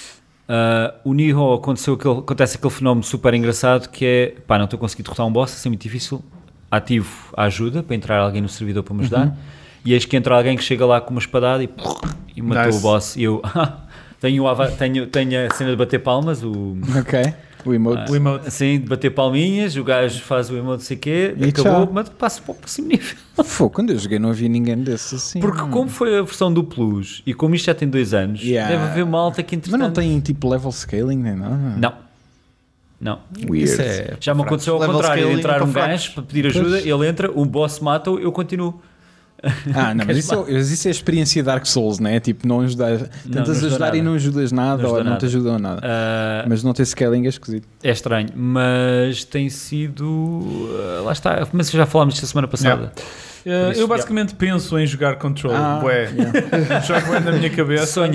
Speaker 3: O Nioh acontece aquele fenómeno super engraçado que é, não estou a conseguir derrotar um boss, isso é muito difícil, ativo a ajuda para entrar alguém no servidor para me ajudar, e eis que entra alguém que chega lá com uma espadada e matou o boss, e eu tenho a cena de bater palmas, o emote. Sim, de bater palminhas, o gajo faz o emote, não sei o quê, e acabou, mas passo para o próximo nível.
Speaker 2: Quando eu joguei não havia ninguém desses assim.
Speaker 3: Porque como foi a versão do Plus, e como isto já tem 2 anos, deve haver malta que entretanto...
Speaker 2: Mas não tem tipo level scaling nem nada?
Speaker 3: Não.
Speaker 2: Weird.
Speaker 3: Já me aconteceu ao contrário, entrar um gajo para pedir ajuda, ele entra, o boss mata-o, eu continuo.
Speaker 2: Mas isso é a experiência Dark Souls, não é? Tipo, não ajudar, tentas ajudar e não ajudas nada, ou não te ajudam nada. Mas não ter scaling é esquisito.
Speaker 3: É estranho, mas tem sido. Lá está, mas já falámos disso a semana passada.
Speaker 1: Eu basicamente penso em jogar Control. Jogo bem na minha cabeça.
Speaker 3: Sonhas.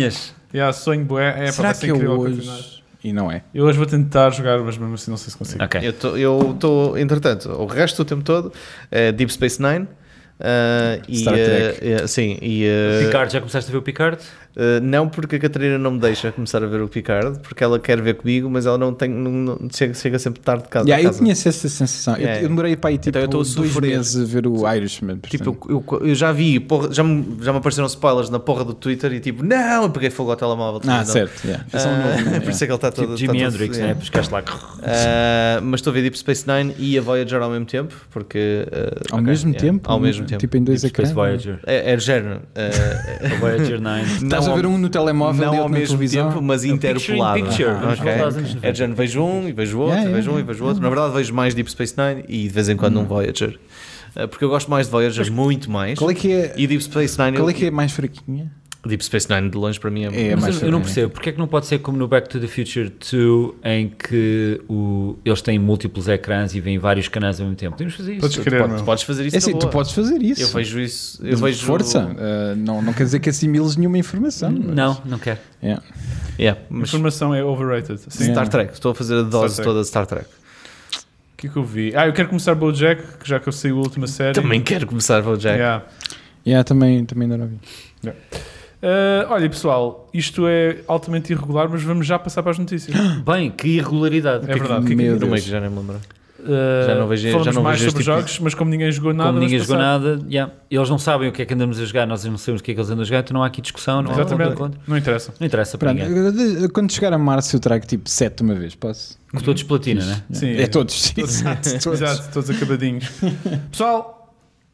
Speaker 1: Sonho bué.
Speaker 2: Será que é hoje?
Speaker 1: Campeonato.
Speaker 2: E não é.
Speaker 1: Eu hoje vou tentar jogar, mas mesmo assim não sei se consigo.
Speaker 3: Ok.
Speaker 4: Eu estou, entretanto, o resto do tempo todo é Deep Space Nine.
Speaker 2: Star Trek.
Speaker 4: Sim,
Speaker 3: Picard, já começaste a ver o Picard?
Speaker 4: Não, porque a Catarina não me deixa começar a ver o Picard, porque ela quer ver comigo, mas ela não chega sempre tarde de casa.
Speaker 2: Eu conheço essa sensação. Eu demorei para ir tipo
Speaker 4: então,
Speaker 2: 2 meses a ver o Irishman.
Speaker 4: Tipo, eu já vi, já me apareceram spoilers na porra do Twitter e tipo, não, eu peguei fogo ao telemóvel.
Speaker 2: Certo.
Speaker 4: Por isso é que ele está todo...
Speaker 3: Tipo Jimi Hendrix, né? Pescaste lá.
Speaker 4: Mas estou a ver Deep Space Nine e a Voyager ao mesmo tempo, porque...
Speaker 2: Ao mesmo tempo?
Speaker 4: Ao mesmo tempo.
Speaker 2: Tipo em 2
Speaker 3: Deep Space
Speaker 2: ecrãs?
Speaker 3: Voyager.
Speaker 4: É género.
Speaker 3: A Voyager 9.
Speaker 2: Estás a ver um no telemóvel
Speaker 4: não
Speaker 2: e
Speaker 4: ao
Speaker 2: outro na
Speaker 4: mesmo
Speaker 2: televisão?
Speaker 4: tempo, mas interpolado.
Speaker 3: Vamos voltar aos anos 90.
Speaker 4: É género, vejo um e vejo outro, vejo um e vejo outro. Na verdade vejo mais Deep Space Nine e de vez em quando um Voyager. Porque eu gosto mais de Voyager, muito mais.
Speaker 2: Qual é que é,
Speaker 4: e Deep Space Nine...
Speaker 2: qual é que é mais fraquinha?
Speaker 4: Deep Space Nine de longe para mim
Speaker 2: É
Speaker 3: Mas
Speaker 2: mais
Speaker 3: eu não
Speaker 2: fraquinha.
Speaker 3: percebo, porque é que não pode ser como no Back to the Future 2 em que eles têm múltiplos ecrãs e vêm vários canais ao mesmo tempo? Podemos fazer isso?
Speaker 1: Podes querer,
Speaker 4: Tu podes fazer isso
Speaker 2: É assim,
Speaker 4: na
Speaker 2: tu
Speaker 4: boa.
Speaker 2: podes fazer isso.
Speaker 4: Eu vejo isso. Eu
Speaker 2: Mas
Speaker 4: vejo...
Speaker 2: força. Não quer dizer que assimiles nenhuma informação.
Speaker 3: Não quero.
Speaker 4: Mas
Speaker 1: Informação é overrated. Sim.
Speaker 4: Star Trek. Estou a fazer a dose
Speaker 1: Trek.
Speaker 4: toda de Star Trek.
Speaker 1: O que é que eu vi? Eu quero começar BoJack, que já que eu sei a última série.
Speaker 4: Também quero começar a Jack.
Speaker 1: Yeah.
Speaker 2: Também não vi.
Speaker 1: Olha, pessoal, isto é altamente irregular, mas vamos já passar para as notícias.
Speaker 3: Bem, que irregularidade.
Speaker 1: É verdade.
Speaker 2: Meu
Speaker 4: No
Speaker 2: Deus.
Speaker 4: meio que já nem me lembro.
Speaker 1: Falamos
Speaker 4: já não
Speaker 1: mais
Speaker 4: vejo
Speaker 1: sobre
Speaker 4: este tipo
Speaker 1: jogos, mas como ninguém jogou nada,
Speaker 3: Como ninguém
Speaker 1: vamos
Speaker 3: jogou
Speaker 1: passar.
Speaker 3: nada, eles não sabem o que é que andamos a jogar, nós não sabemos o que é que eles andam a jogar, então não há aqui discussão, não há
Speaker 1: Exatamente.
Speaker 3: nada contra.
Speaker 1: Não interessa.
Speaker 3: Não interessa para
Speaker 2: Pronto,
Speaker 3: ninguém.
Speaker 2: quando chegar a março eu trago tipo 7 de uma vez, posso?
Speaker 3: Com todos platina, né?
Speaker 1: Sim.
Speaker 2: É todos. Exato, todos.
Speaker 1: Exato, todos acabadinhos. Pessoal,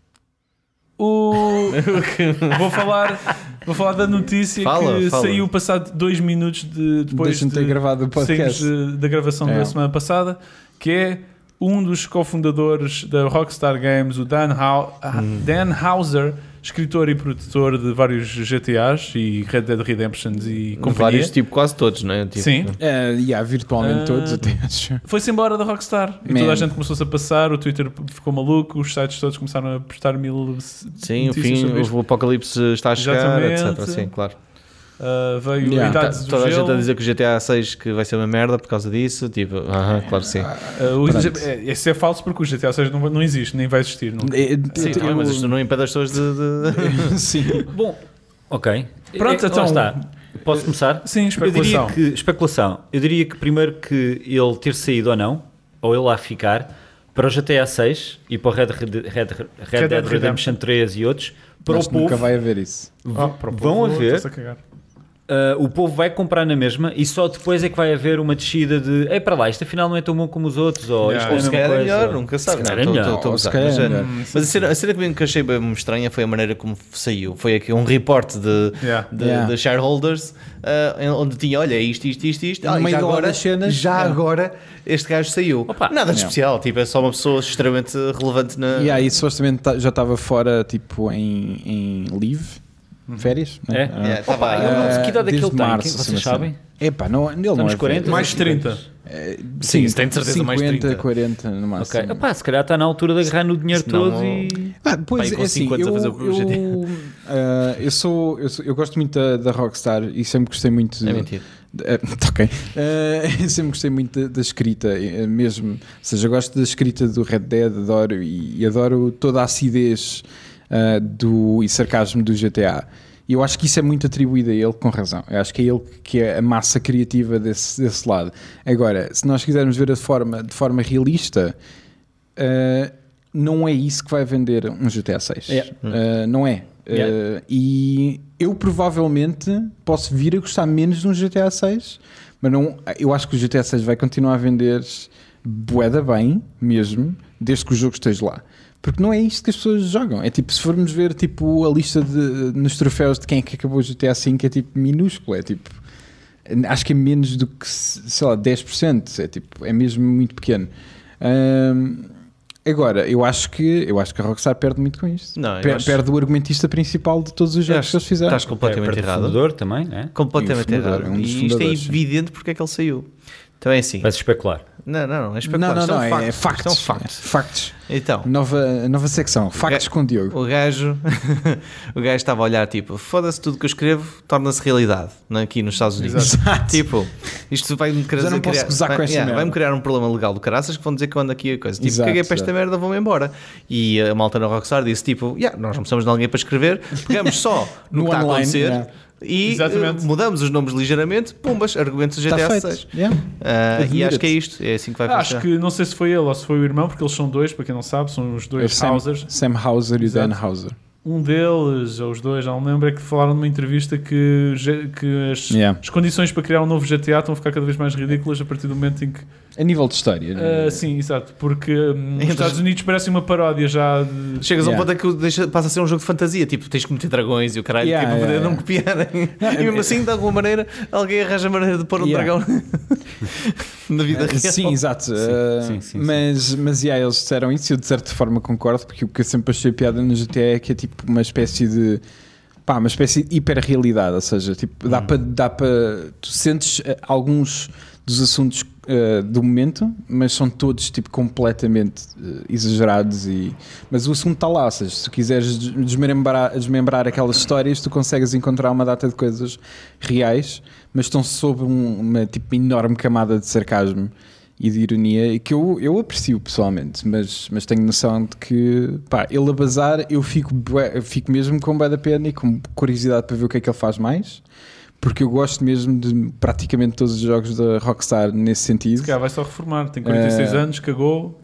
Speaker 1: vou falar da notícia que
Speaker 4: Fala.
Speaker 1: saiu passado 2 minutos depois
Speaker 2: Deixa-me ter gravado o podcast.
Speaker 1: saímos da gravação da semana passada, que é um dos cofundadores da Rockstar Games, o Dan Houser, escritor e produtor de vários GTAs e Red Dead Redemption e companhia.
Speaker 4: Vários, tipo, quase todos, não é? Tipo,
Speaker 1: Sim.
Speaker 2: Virtualmente todos até acho.
Speaker 1: Foi-se embora da Rockstar e toda a gente começou-se a passar, o Twitter ficou maluco, os sites todos começaram a postar mil
Speaker 4: Sim, o
Speaker 1: notícias
Speaker 4: fim,
Speaker 1: sobre isto.
Speaker 4: o apocalipse está a chegar,
Speaker 1: Exatamente.
Speaker 4: etc. Sim, claro.
Speaker 1: Veio a idade do
Speaker 4: Toda a gente
Speaker 1: gelo.
Speaker 4: a dizer que o GTA 6 que vai ser uma merda por causa disso, tipo, claro que sim.
Speaker 1: Isso é falso porque o GTA 6 não existe, nem vai existir. Não.
Speaker 4: Sim, tá bem, mas isto não impede as pessoas de...
Speaker 2: Sim.
Speaker 3: Bom, ok.
Speaker 1: Pronto,
Speaker 3: Lá
Speaker 1: então.
Speaker 3: está. Posso começar?
Speaker 1: Sim, especulação.
Speaker 3: Especulação. Eu diria que primeiro que ele ter saído ou não, ou ele lá ficar, para o GTA 6 e para o Red Dead Redemption 3 e outros, para
Speaker 2: Mas
Speaker 3: o povo
Speaker 2: nunca vai haver isso.
Speaker 3: vão haver. O povo vai comprar na mesma e só depois é que vai haver uma descida de para lá, isto afinal não é tão bom como os outros, ou isto
Speaker 4: Ou
Speaker 3: é a
Speaker 4: se
Speaker 3: mesma
Speaker 4: calhar é
Speaker 3: coisa,
Speaker 4: melhor,
Speaker 3: ou-
Speaker 4: nunca sabe.
Speaker 3: Se calhar é melhor.
Speaker 4: Estou a
Speaker 2: Ou se
Speaker 4: usar.
Speaker 2: calhar é melhor.
Speaker 4: Mas a cena que achei bem estranha foi a maneira como saiu. Foi aqui um report de shareholders onde tinha, olha, isto.
Speaker 2: No meio
Speaker 4: já
Speaker 2: de lá
Speaker 4: agora,
Speaker 2: das cenas,
Speaker 4: agora este gajo saiu.
Speaker 3: Opa.
Speaker 4: Nada de especial, tipo, é só uma pessoa extremamente relevante na...
Speaker 2: E aí supostamente já estava fora tipo em leave, férias.
Speaker 3: É?
Speaker 2: Né?
Speaker 3: Opa, eu não sei que idade é que
Speaker 2: desde
Speaker 3: ele tem,
Speaker 2: março,
Speaker 3: vocês
Speaker 2: assim,
Speaker 3: sabem?
Speaker 2: Epá, não, ele não
Speaker 3: nos
Speaker 2: é
Speaker 3: 40,
Speaker 2: velho.
Speaker 1: Mais 30.
Speaker 4: Sim, isso tem de certeza
Speaker 2: 50,
Speaker 4: mais 30.
Speaker 2: 40 no máximo.
Speaker 3: Ok. Epá, se calhar está na altura de agarrar no dinheiro
Speaker 4: Senão-
Speaker 3: todo e...
Speaker 2: Pois
Speaker 4: Bem, com
Speaker 2: é assim,
Speaker 4: 50 a fazer o
Speaker 2: eu gosto muito da Rockstar e sempre gostei muito
Speaker 4: É mentira.
Speaker 2: Ok. Eu sempre gostei muito da escrita, mesmo. Ou seja, eu gosto da escrita do Red Dead, adoro e adoro toda a acidez e sarcasmo do GTA. E eu acho que isso é muito atribuído a ele, com razão. Eu acho que é ele que é a massa criativa desse lado. Agora, se nós quisermos ver de forma realista, não é isso que vai vender um GTA 6. Não é. E eu provavelmente posso vir a gostar menos de um GTA 6, mas não, eu acho que o GTA 6 vai continuar a vender bué da bem, mesmo, desde que o jogo esteja lá. Porque não é isto que as pessoas jogam. É tipo, se formos ver tipo, a lista nos troféus de quem é que acabou o GTA V, é tipo minúsculo. É tipo, acho que é menos do que, sei lá, 10%. É tipo, é mesmo muito pequeno. Agora, eu acho que a Rockstar perde muito com isto.
Speaker 4: Não,
Speaker 2: Perde o argumentista principal de todos os jogos que eles fizeram.
Speaker 4: Estás completamente errado.
Speaker 3: fundador também, né?
Speaker 4: Completamente
Speaker 2: E o fundador,
Speaker 4: errado.
Speaker 2: um dos
Speaker 4: E isto é
Speaker 2: fundadores, sim.
Speaker 4: evidente porque é que ele saiu. Então é assim.
Speaker 3: Vai-se especular.
Speaker 4: Não, é especular.
Speaker 2: É factos. Factos.
Speaker 4: Então,
Speaker 2: nova secção, factos com o Diogo.
Speaker 4: O gajo estava a olhar, tipo, foda-se, tudo que eu escrevo torna-se realidade, aqui nos Estados Unidos.
Speaker 2: Exato.
Speaker 4: Tipo, isto vai-me
Speaker 2: vai-me
Speaker 4: criar um problema legal do caraças que vão dizer que eu ando aqui a coisa. Tipo, caguei para esta merda, vou-me embora. E a malta na Rockstar disse, tipo, nós não precisamos de alguém para escrever, pegamos só no que está a acontecer. E mudamos os nomes ligeiramente, pumbas, argumentos do GTA 6. E acho que é isto, é assim que vai funcionar.
Speaker 1: Acho que não sei se foi ele ou se foi o irmão, porque eles são dois, para quem não sabe, são os dois Housers.
Speaker 2: Sam Houser e Dan Houser.
Speaker 1: Um deles, ou os dois, não me lembro, é que falaram numa entrevista que as condições para criar um novo GTA estão a ficar cada vez mais ridículas a partir do momento em que...
Speaker 2: A nível de história, né?
Speaker 1: Sim, exato, porque os Estados Unidos parecem uma paródia já de...
Speaker 4: Chegas a um ponto em que passa a ser um jogo de fantasia, tipo, tens que meter dragões e o caralho, para não copiarem. E mesmo assim, de alguma maneira, alguém arranja a maneira de pôr um dragão na vida real.
Speaker 2: Sim, exato.
Speaker 3: Sim.
Speaker 2: Mas eles disseram isso e eu de certa forma concordo, porque o que eu sempre achei piada no GTA é que é tipo uma espécie de hiper-realidade, ou seja, tipo, dá para tu sentes alguns dos assuntos do momento, mas são todos tipo completamente exagerados, mas o assunto está lá, ou seja, se tu quiseres desmembrar aquelas histórias, tu consegues encontrar uma data de coisas reais, mas estão sob uma tipo enorme camada de sarcasmo e de ironia, e que eu aprecio pessoalmente, mas tenho noção de que ele a bazar, eu fico mesmo com bué da pena e com curiosidade para ver o que é que ele faz mais, porque eu gosto mesmo de praticamente todos os jogos da Rockstar nesse sentido.
Speaker 1: Se calhar vai só reformar, tem 46 anos, cagou,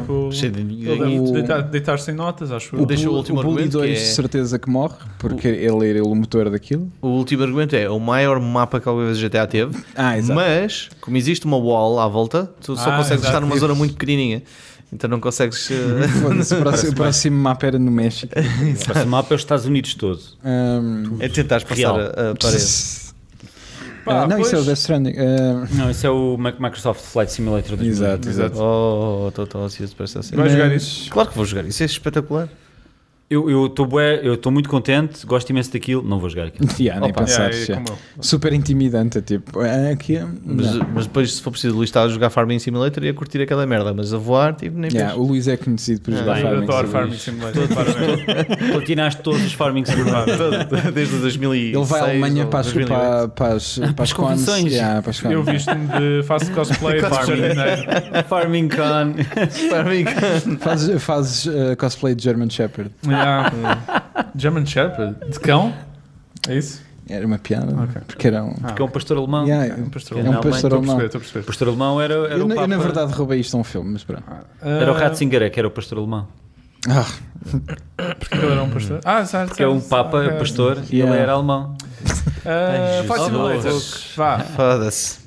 Speaker 1: deitar-se em notas, acho eu.
Speaker 2: O Bully 2 de certeza que morre, porque ele era o motor daquilo.
Speaker 4: O último argumento é o maior mapa que alguma vez o GTA teve, mas como existe uma wall à volta, tu só consegues estar numa zona muito pequenininha. Então não consegues...
Speaker 2: O próximo mapa era no México.
Speaker 3: O próximo mapa é os Estados Unidos todo.
Speaker 4: É tentares passar a parede.
Speaker 2: Não, isso é o Death Stranding.
Speaker 3: Não, isso é o Microsoft Flight Simulator 2000.
Speaker 2: Exato.
Speaker 4: Estou ansioso para esta cena.
Speaker 1: Vai jogar isso?
Speaker 4: Claro que vou jogar, isso é espetacular.
Speaker 3: Eu estou muito contente, gosto imenso daquilo, não vou jogar aquilo.
Speaker 2: Nem pensar. Super intimidante, tipo, aqui.
Speaker 4: Mas depois, se for preciso, Luís está a jogar Farming Simulator e a curtir aquela merda, mas a voar, tipo, nem
Speaker 2: o Luís é conhecido por jogar Farming Simulator.
Speaker 1: Eu adoro Farming Simulator.
Speaker 3: Platinaste todos os Farming Simulator.
Speaker 4: Desde o 2006.
Speaker 2: Ele vai à Alemanha para as
Speaker 3: convenções.
Speaker 1: Eu visto-me de faço cosplay de
Speaker 3: Farming Con.
Speaker 2: Fazes cosplay de German Shepherd.
Speaker 1: German Shepherd? De cão? É isso?
Speaker 2: Era uma piada, porque era
Speaker 3: porque é um pastor alemão.
Speaker 2: É um pastor alemão.
Speaker 1: Estou a perceber.
Speaker 3: O pastor alemão era o Papa.
Speaker 2: Eu, na verdade, roubei isto a um filme, mas pronto.
Speaker 3: Era o Ratzinger, que era o pastor alemão.
Speaker 1: Porque ele era um pastor? Certo.
Speaker 3: Que é um Papa, pastor, e ele era alemão.
Speaker 1: Flight Simulators. Vá.
Speaker 4: Foda-se.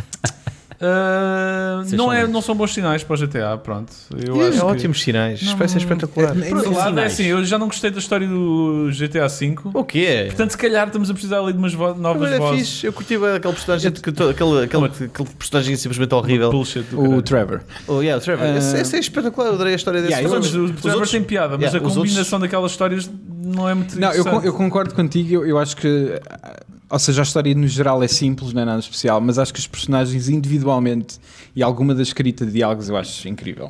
Speaker 1: Não são bons sinais para o GTA, pronto.
Speaker 4: Ótimos sinais, vai ser espetacular.
Speaker 1: Por outro lado, é assim, eu já não gostei da história do GTA V.
Speaker 4: O quê?
Speaker 1: Portanto, se calhar estamos a precisar ali de umas novas vozes.
Speaker 4: Fixe. Eu curti aquele personagem, aquele personagem simplesmente horrível.
Speaker 2: O Trevor.
Speaker 4: O Trevor. Esse é espetacular, eu adorei a história desse.
Speaker 1: O Trevor tem piada, mas a combinação daquelas histórias não é muito interessante.
Speaker 2: Eu concordo contigo, eu acho que... Ou seja, a história no geral é simples, não é nada especial, mas acho que os personagens individualmente e alguma da escrita de diálogos eu acho incrível.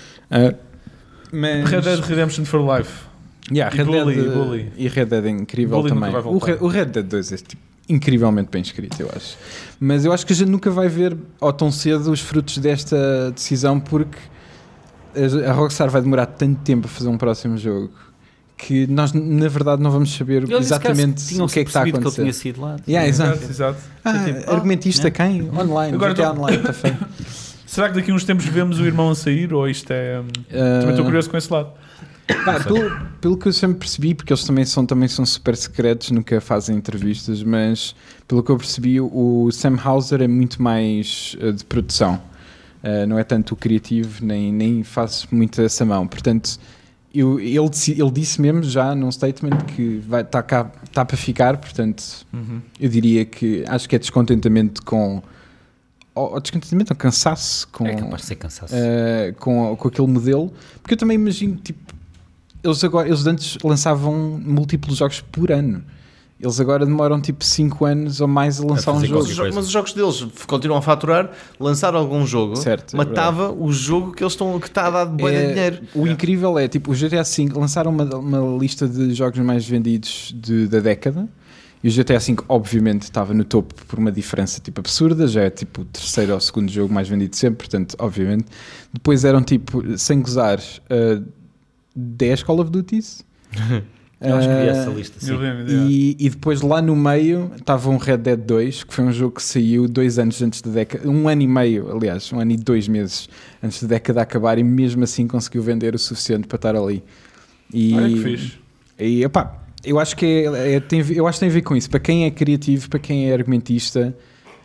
Speaker 1: Red Dead Redemption for Life.
Speaker 2: Bully. E Red Dead é incrível Bully também. O Red Dead 2 é tipo, incrivelmente bem escrito, eu acho. Mas eu acho que a gente nunca vai ver ou tão cedo os frutos desta decisão, porque a Rockstar vai demorar tanto tempo a fazer um próximo jogo que nós, na verdade, não vamos saber exatamente o que é que está a acontecer.
Speaker 3: Que ele tinha sido lá.
Speaker 1: Exato.
Speaker 2: Argumentista quem? Online. Agora online, está feio.
Speaker 1: Será que daqui a uns tempos vemos o irmão a sair, ou isto é... Também estou curioso com esse lado.
Speaker 2: Pelo que eu sempre percebi, porque eles também são super secretos, nunca fazem entrevistas, mas pelo que eu percebi, o Sam Houser é muito mais de produção. Não é tanto o criativo, nem faz muito essa mão. Portanto... Ele disse mesmo já num statement que está para ficar, portanto eu diria que acho que é descontentamento com descontentamento ou cansaço com,
Speaker 3: é capaz de ser cansaço
Speaker 2: com aquele modelo, porque eu também imagino tipo, eles antes lançavam múltiplos jogos por ano Eles agora demoram tipo 5 anos ou mais a lançar um
Speaker 3: fazer
Speaker 2: jogo.
Speaker 3: qualquer coisa.
Speaker 4: Mas os jogos deles continuam a faturar, lançar algum jogo,
Speaker 2: Certo,
Speaker 4: matava o jogo que está a dar de bué de dinheiro.
Speaker 2: O incrível é, tipo, o GTA V lançaram uma lista de jogos mais vendidos da década, e o GTA V obviamente estava no topo por uma diferença tipo absurda, já é tipo o terceiro ou segundo jogo mais vendido de sempre, portanto, obviamente. Depois eram tipo, sem gozar, 10 Call of Duties.
Speaker 3: Eu acho que vi essa lista, sim.
Speaker 2: E depois lá no meio estava um Red Dead 2, que foi um jogo que saiu 2 anos antes da década, 1 ano e meio, aliás, 1 ano e 2 meses antes da década acabar, e mesmo assim conseguiu vender o suficiente para estar ali.
Speaker 1: Olha que fixe.
Speaker 2: E opá, eu acho que eu acho que tem a ver com isso. Para quem é criativo, para quem é argumentista,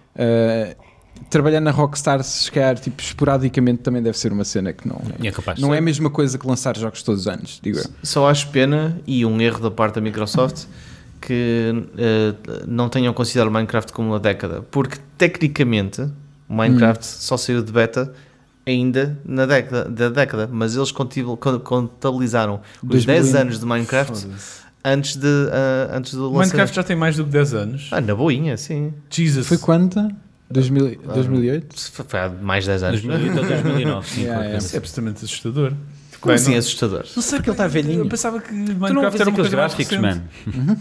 Speaker 2: trabalhar na Rockstar, se calhar, tipo, esporadicamente também deve ser uma cena que não é a mesma coisa que lançar jogos todos os anos, digo eu.
Speaker 4: Só acho pena, e um erro da parte da Microsoft, que não tenham considerado o Minecraft como uma década, porque tecnicamente o Minecraft só saiu de beta ainda na década, mas eles contabilizaram os 10 anos de Minecraft antes do lançamento.
Speaker 1: Minecraft já tem mais do que 10 anos.
Speaker 4: Na boinha, sim.
Speaker 1: Jesus.
Speaker 2: Foi quando? 2008?
Speaker 4: Foi há mais de 10 anos.
Speaker 3: 2008 ou 2009, sim.
Speaker 2: É
Speaker 1: absolutamente assustador.
Speaker 4: Como assim assustador?
Speaker 1: Não sei porque ele está velhinho. Eu pensava que
Speaker 3: Tu não
Speaker 1: Minecraft
Speaker 3: vês
Speaker 1: era uma
Speaker 3: aqueles
Speaker 1: coisa mais
Speaker 3: gráficos,
Speaker 1: recente.
Speaker 3: mano.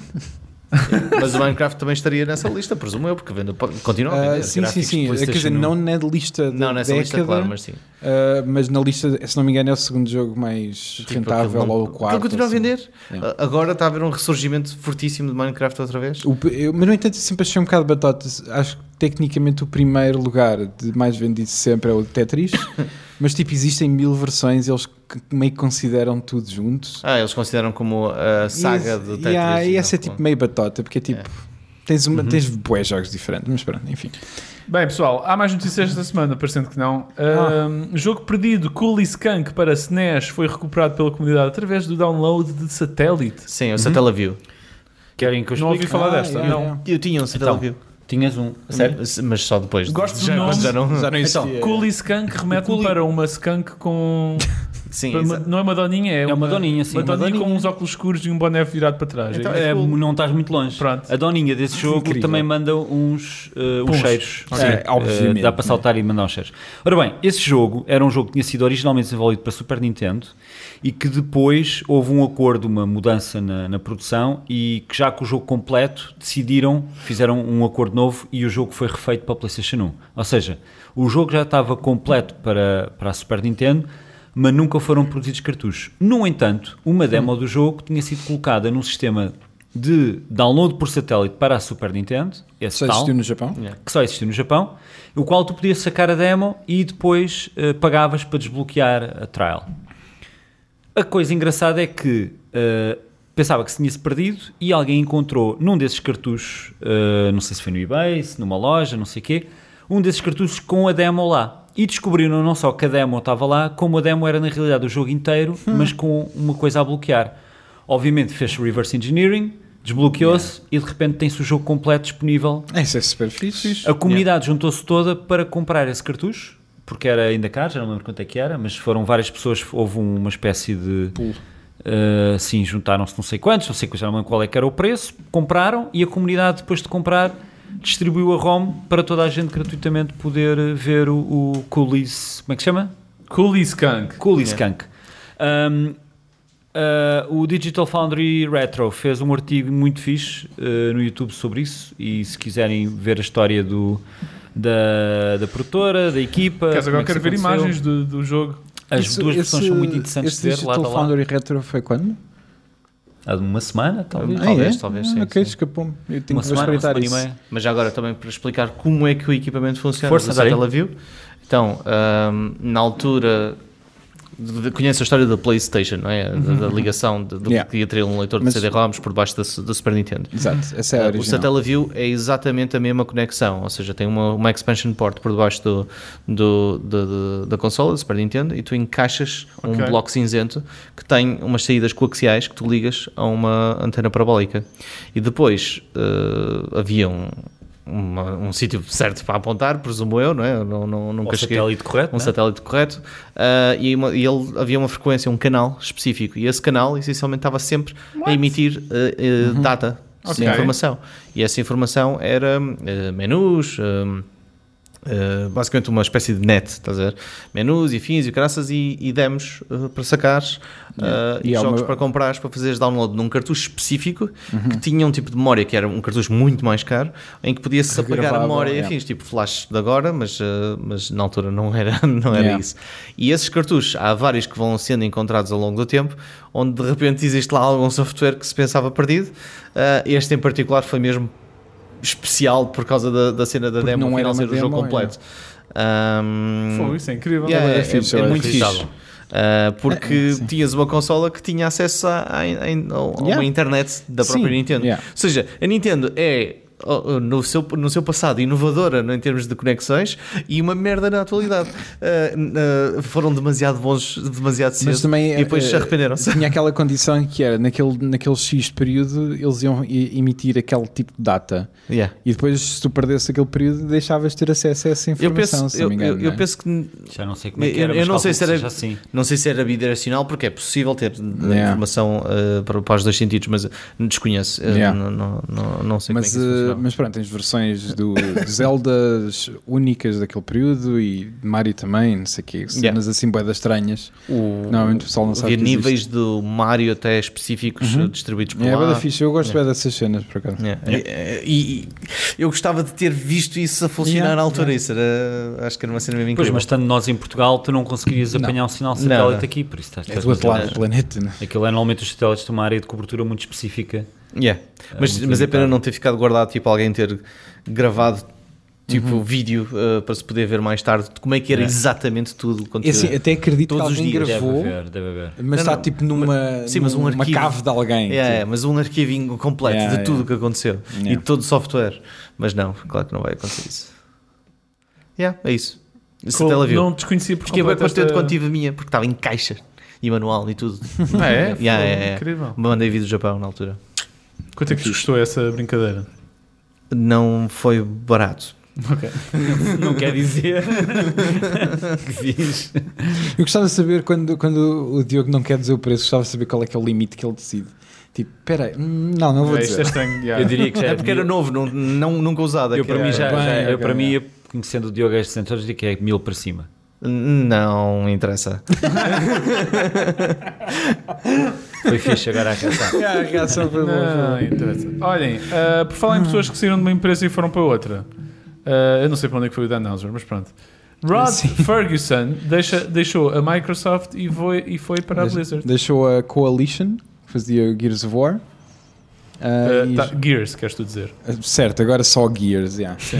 Speaker 4: Mas o Minecraft também estaria nessa lista, presumo eu, porque continua a vender.
Speaker 2: Sim. Quer dizer, não na lista
Speaker 4: não nessa
Speaker 2: década,
Speaker 4: lista, claro, mas sim.
Speaker 2: Mas na lista, se não me engano, é o segundo jogo mais rentável ou o quarto.
Speaker 4: Ele continua a vender.
Speaker 2: É.
Speaker 4: Agora está a haver um ressurgimento fortíssimo de Minecraft outra vez.
Speaker 2: Mas no entanto, sempre achei um bocado batota. Acho que tecnicamente o primeiro lugar de mais vendido sempre é o Tetris. Mas tipo, existem 1000 versões e eles meio que consideram tudo juntos.
Speaker 4: Eles consideram como a saga do Tetris.
Speaker 2: E essa é tipo meio batota, porque é tipo, tens bué jogos diferentes, mas pronto, enfim.
Speaker 1: Bem, pessoal, há mais notícias esta semana, parecendo que não. Jogo perdido, Cool Skunk para SNES foi recuperado pela comunidade através do download de satélite.
Speaker 4: Sim, o Satellaview.
Speaker 3: Querem que eu
Speaker 1: Não ouvi
Speaker 3: explique?
Speaker 1: falar desta, não.
Speaker 4: Eu tinha um Satellaview.
Speaker 3: Tinhas um, sério?
Speaker 4: Mas só depois.
Speaker 1: Gosto do nome.
Speaker 2: Já não existia.
Speaker 1: Então, Cool Skunk remete-me para uma skunk com...
Speaker 4: Sim,
Speaker 1: não é uma doninha, é
Speaker 3: uma doninha, sim.
Speaker 1: Uma doninha com uns óculos escuros e um boné virado para trás.
Speaker 4: Então,
Speaker 3: Não estás muito longe.
Speaker 1: Pronto.
Speaker 3: A doninha desse jogo
Speaker 2: incrível.
Speaker 3: também manda uns cheiros.
Speaker 2: Obviamente.
Speaker 3: Dá para saltar e mandar uns cheiros. Ora bem, esse jogo era um jogo que tinha sido originalmente desenvolvido para Super Nintendo e que depois houve um acordo, uma mudança na produção, e que já com o jogo completo fizeram um acordo novo e o jogo foi refeito para a PlayStation 1. Ou seja, o jogo já estava completo para a Super Nintendo, mas nunca foram produzidos cartuchos. No entanto, uma demo do jogo tinha sido colocada num sistema de download por satélite para a Super Nintendo,
Speaker 2: Só existiu no Japão?
Speaker 3: que só existiu no Japão, o qual tu podias sacar a demo e depois pagavas para desbloquear a trial. A coisa engraçada é que pensava que se tinha-se perdido e alguém encontrou num desses cartuchos, não sei se foi no eBay, se numa loja, não sei o quê, um desses cartuchos com a demo lá. E descobriram não só que a demo estava lá, como a demo era na realidade o jogo inteiro, mas com uma coisa a bloquear. Obviamente fez reverse engineering, desbloqueou-se e de repente tem-se o jogo completo disponível.
Speaker 2: Isso é super fixe.
Speaker 3: A comunidade juntou-se toda para comprar esse cartucho, porque era ainda caro, já não lembro quanto é que era, mas foram várias pessoas, houve uma espécie de... sim, juntaram-se não sei quantos, já não lembro qual é que era o preço, compraram, e a comunidade depois de comprar distribuiu a ROM para toda a gente gratuitamente poder ver o Coolies, como é que se chama?
Speaker 1: Cool Skunk.
Speaker 3: Cool Skunk. O Digital Foundry Retro fez um artigo muito fixe no YouTube sobre isso, e se quiserem ver a história da produtora, da equipa...
Speaker 1: Agora quero ver imagens do jogo.
Speaker 3: As duas versões são muito interessantes de ver.
Speaker 2: Digital Foundry Retro foi quando?
Speaker 3: Há uma semana, talvez.
Speaker 4: Talvez, sim.
Speaker 2: Ok,
Speaker 4: sim.
Speaker 2: escapou-me. Eu tenho
Speaker 3: Uma
Speaker 2: que
Speaker 3: semana
Speaker 2: respeitar
Speaker 3: e
Speaker 2: isso.
Speaker 3: meia.
Speaker 4: Mas já agora também para explicar como é que o equipamento funciona.
Speaker 3: Força,
Speaker 4: do Satellaview. Então, na altura... Conhece a história da PlayStation, não é? Da ligação do que ia ter um leitor de CD-ROMs por baixo da Super Nintendo.
Speaker 2: Exato, essa é a original.
Speaker 4: O Satellaview é exatamente a mesma conexão, ou seja, tem uma expansion port por debaixo da consola da Super Nintendo, e tu encaixas um bloco cinzento que tem umas saídas coaxiais que tu ligas a uma antena parabólica. E depois havia um sítio certo para apontar, presumo eu, não é? Nunca cheguei.
Speaker 3: Satélite correto,
Speaker 4: Um satélite correto. E havia uma frequência, um canal específico, e esse canal essencialmente estava sempre a emitir data
Speaker 1: Ok.
Speaker 4: informação. E essa informação era menus, basicamente uma espécie de net, estás a ver? Menus e fins e graças e demos para sacares e jogos para comprares, para fazeres download num cartucho específico que tinha um tipo de memória que era um cartucho muito mais caro, em que podia-se apagar a memória e fins, tipo flash de agora, mas na altura não era isso. E esses cartuchos, há vários que vão sendo encontrados ao longo do tempo, onde de repente existe lá algum software que se pensava perdido. Este em particular foi mesmo especial por causa da cena da demo, final ser o jogo completo.
Speaker 1: Foi, isso é incrível.
Speaker 4: É muito fixe. Porque tinhas uma consola que tinha acesso a uma internet da própria Nintendo. Ou seja, a Nintendo é no seu passado inovadora em termos de conexões e uma merda na atualidade. Foram demasiado bons, demasiado cedo, também, e depois se arrependeram-se.
Speaker 2: Tinha aquela condição que era naquele X de período eles iam emitir aquele tipo de data e depois se tu perdesse aquele período deixavas de ter acesso a essa informação.
Speaker 4: Eu penso que
Speaker 3: já não sei como é que era,
Speaker 4: eu não sei se era
Speaker 3: assim.
Speaker 4: Não sei se era bidirecional, porque é possível ter informação para os dois sentidos, mas desconheço. Não sei como é que isso funciona.
Speaker 2: Mas pronto, tens versões do Zeldas únicas daquele período e Mario também, não sei o quê, cenas assim bué das estranhas. Normalmente o pessoal não sabe.
Speaker 4: Havia níveis do Mario até específicos distribuídos por lá.
Speaker 2: É bué da fixe, eu gosto bem dessas cenas, por acaso.
Speaker 4: E eu gostava de ter visto isso a funcionar na altura. Isso era, acho que era uma cena mesmo incrível.
Speaker 3: Pois, mas estando nós em Portugal, tu não conseguirias apanhar um sinal de satélite aqui, por isso
Speaker 2: é do outro lado do planeta, né?
Speaker 3: Aquilo é normalmente os satélites têm uma área de cobertura muito específica.
Speaker 4: Mas é pena não ter ficado guardado, tipo alguém ter gravado tipo vídeo para se poder ver mais tarde como é que era exatamente tudo.
Speaker 2: Assim, até acredito
Speaker 4: todos
Speaker 2: que alguém gravou,
Speaker 3: deve haver.
Speaker 2: mas está tipo numa cave de alguém.
Speaker 4: Mas um arquivinho completo de tudo o que aconteceu e de todo o software. Mas não, claro que não vai acontecer isso. É isso.
Speaker 1: Cool. Não desconhecia por
Speaker 4: completo. Fiquei bem contente quando tive a minha, porque estava em caixa e manual e tudo.
Speaker 1: É incrível.
Speaker 4: Mandei vir do Japão na altura.
Speaker 1: Quanto é que custou essa brincadeira?
Speaker 4: Não foi barato.
Speaker 1: Ok.
Speaker 3: Não quer dizer que fiz.
Speaker 2: Eu gostava de saber quando o Diogo não quer dizer o preço, gostava de saber qual é que é o limite que ele decide. Tipo, espera aí, não vou dizer.
Speaker 1: Isto é estranho.
Speaker 3: Eu diria que já
Speaker 4: é porque era novo, nunca usado.
Speaker 3: Eu para mim, conhecendo o Diogo estes sensores, diria que é 1000 para cima.
Speaker 4: Não interessa.
Speaker 3: Foi fixe agora a reação.
Speaker 2: A reação foi boa.
Speaker 1: Não interessa. Olhem, por falar em pessoas que saíram de uma empresa e foram para outra, eu não sei para onde é que foi o Dan Houser, mas pronto. Rod Ferguson deixou a Microsoft e foi para a Blizzard.
Speaker 2: Deixou a Coalition, que fazia Gears of War.
Speaker 1: Gears, queres tu dizer?
Speaker 2: Certo, agora só Gears,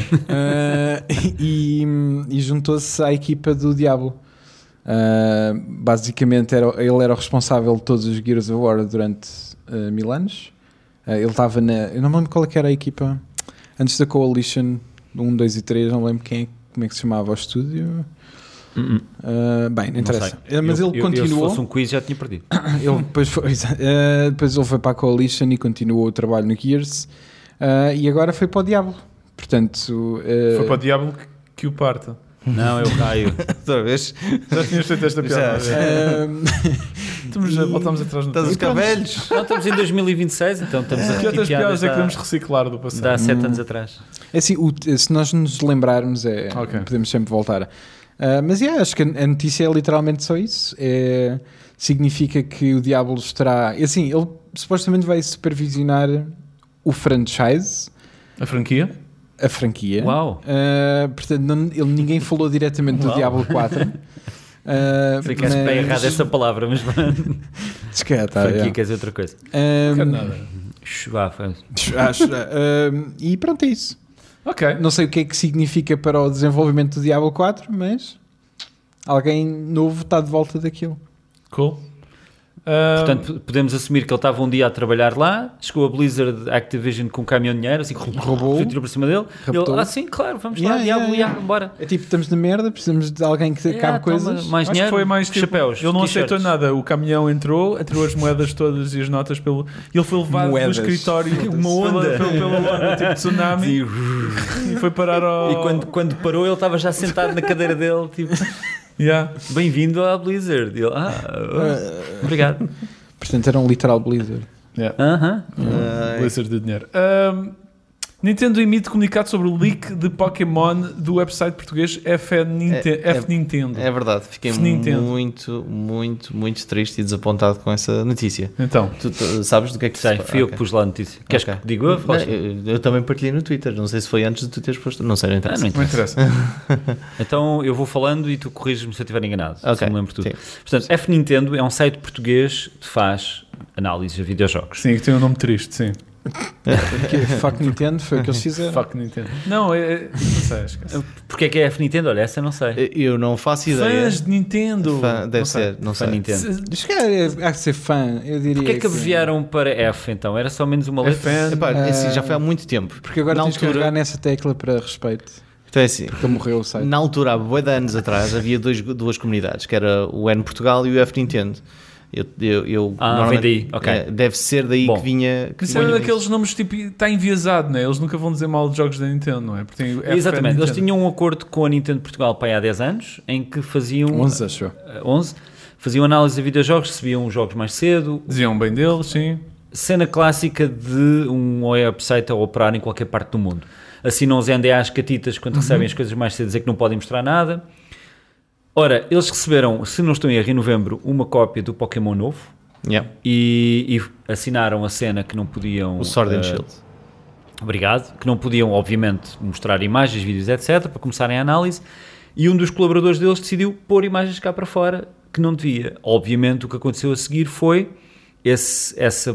Speaker 2: e juntou-se à equipa do Diablo. Basicamente ele era o responsável de todos os Gears of War durante 1000 anos. Ele estava eu não me lembro qual é que era a equipa antes da Coalition 1, 2 e 3, não lembro como é que se chamava o estúdio. Bem, não interessa. Mas ele continuou.
Speaker 3: Se fosse um quiz já tinha perdido.
Speaker 2: Depois ele foi para a Coalition e continuou o trabalho no Gears e agora foi para o Diablo. Portanto,
Speaker 1: foi para o Diablo que o parta.
Speaker 3: Não, eu caio.
Speaker 4: Outra vez.
Speaker 1: Já tinhas feito esta piada. Já voltamos atrás no
Speaker 4: tempo. Estás a ficar velhos.
Speaker 3: Não, estamos em 2026, então estamos a
Speaker 1: que outras piadas é que podemos reciclar do passado?
Speaker 3: Há 7 anos atrás.
Speaker 2: É assim, se nós nos lembrarmos, podemos sempre voltar. Mas acho que a notícia é literalmente só isso. Significa que o Diablo estará... Assim, ele supostamente vai supervisionar o franchise.
Speaker 1: A franquia?
Speaker 2: A franquia.
Speaker 3: Uau!
Speaker 2: Portanto, ninguém falou diretamente do Diablo 4.
Speaker 3: Ficaste bem errado essa palavra, mas... Franquia quer dizer outra coisa.
Speaker 1: Não quero nada.
Speaker 2: E pronto, é isso.
Speaker 1: Ok.
Speaker 2: Não sei o que é que significa para o desenvolvimento do Diablo 4, mas alguém novo está de volta daquilo.
Speaker 1: Cool.
Speaker 3: Portanto, podemos assumir que ele estava um dia a trabalhar lá, chegou a Blizzard Activision com um caminhão de dinheiro, assim,
Speaker 2: roubou,
Speaker 3: tirou por cima dele. Ele, sim, claro, vamos lá, Diablo, bora.
Speaker 2: É tipo, estamos na merda, precisamos de alguém que acabe coisas.
Speaker 3: Mais
Speaker 1: acho
Speaker 3: dinheiro,
Speaker 1: que foi mais tipo,
Speaker 3: chapéus.
Speaker 1: Ele não aceitou nada, o caminhão entrou as moedas todas e as notas ele foi levado do escritório,
Speaker 3: uma onda,
Speaker 1: pela onda, tipo tsunami, e foi parar ao...
Speaker 3: E quando parou, ele estava já sentado na cadeira dele, tipo... Bem-vindo à Blizzard. Ele, obrigado.
Speaker 2: Portanto, era um literal Blizzard.
Speaker 1: Blizzard de dinheiro. Nintendo emite comunicado sobre o leak de Pokémon do website português F-Nintendo.
Speaker 4: É verdade, fiquei muito triste e desapontado com essa notícia.
Speaker 1: Então,
Speaker 4: tu sabes do que é que
Speaker 3: sei? Fui eu que pus lá a notícia. Queres que diga eu?
Speaker 4: Eu também partilhei no Twitter, não sei se foi antes de tu teres posto. Não sei, não interessa.
Speaker 1: Não interessa.
Speaker 3: Então eu vou falando e tu corriges-me se eu estiver enganado.
Speaker 4: Okay.
Speaker 3: Se me lembro tudo.
Speaker 4: Sim.
Speaker 3: Portanto, F-Nintendo é um site português que faz análises de videojogos.
Speaker 1: Sim, que tem um nome triste, sim.
Speaker 2: Fuck Nintendo, foi o que eles fizeram.
Speaker 1: Fuck Nintendo. Não sei, esquece.
Speaker 3: Porquê é que é F-Nintendo? Olha, essa eu não sei.
Speaker 4: Eu não faço ideia.
Speaker 1: Fãs de Nintendo.
Speaker 4: Deve ser, não sei.
Speaker 3: Nintendo.
Speaker 2: Diz que há de ser fã, eu diria.
Speaker 3: Porquê é que abreviaram para F então? Era só menos uma letra?
Speaker 4: Epá, assim, já foi há muito tempo.
Speaker 2: Porque agora
Speaker 4: na
Speaker 2: tens
Speaker 4: altura,
Speaker 2: que carregar nessa tecla para respeito.
Speaker 4: Então é assim,
Speaker 2: Porque morreu o site.
Speaker 4: na altura, há bué de anos atrás, havia duas comunidades, que era o N Portugal e o F Nintendo.
Speaker 3: Vem daí, ok.
Speaker 4: Deve ser daí que vinha.
Speaker 1: Isso é daqueles nomes tipo, está enviesado, né? Eles nunca vão dizer mal de jogos da Nintendo, não é? Porque tem
Speaker 3: Exatamente,
Speaker 1: Nintendo.
Speaker 3: Eles tinham um acordo com a Nintendo Portugal para aí há 10 anos, em que faziam
Speaker 2: 11, acho.
Speaker 3: 11, faziam análise de videojogos, recebiam os jogos mais cedo.
Speaker 1: Diziam bem deles, sim.
Speaker 3: Cena clássica de um website a operar em qualquer parte do mundo. Assinam os NDAs catitas quando recebem as coisas mais cedo, dizer que não podem mostrar nada. Ora, eles receberam, se não estou em erro, em novembro, uma cópia do Pokémon novo e assinaram a cena que não podiam...
Speaker 4: O Sword and Shield.
Speaker 3: Obrigado. Que não podiam, obviamente, mostrar imagens, vídeos, etc., para começarem a análise. E um dos colaboradores deles decidiu pôr imagens cá para fora que não devia. Obviamente, o que aconteceu a seguir foi esse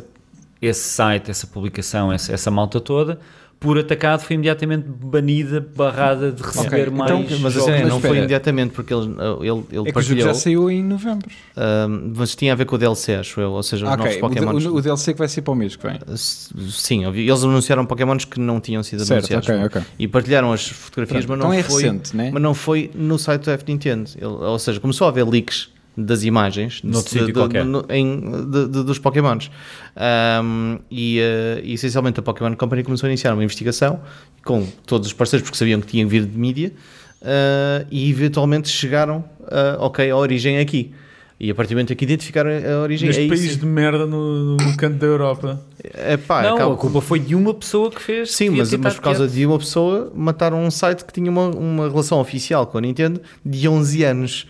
Speaker 3: site, essa publicação, essa malta toda... por atacado, foi imediatamente banida, barrada de receber mais
Speaker 4: então, mas
Speaker 3: jogos.
Speaker 4: não foi imediatamente, porque ele
Speaker 2: que
Speaker 4: partilhou.
Speaker 2: O jogo já saiu em novembro.
Speaker 4: Mas tinha a ver com o DLC, acho eu, ou seja, os novos Pokémons.
Speaker 2: O DLC que vai ser para o mês que vem.
Speaker 4: Sim, eles anunciaram Pokémons que não tinham sido anunciados.
Speaker 2: Okay.
Speaker 4: E partilharam as fotografias, mas não
Speaker 2: então
Speaker 4: foi
Speaker 2: recente, né?
Speaker 4: Mas não foi no site do F-Nintendo. Ou seja, começou a haver leaks das imagens dos Pokémons e essencialmente a Pokémon Company começou a iniciar uma investigação com todos os parceiros porque sabiam que tinham vindo de mídia e eventualmente chegaram à origem aqui e a partir do momento que identificaram a origem
Speaker 1: neste país de merda no canto da Europa.
Speaker 3: A culpa foi de uma pessoa que fez.
Speaker 4: Sim, mas por causa de uma pessoa mataram um site que tinha uma relação oficial com a Nintendo de 11 anos.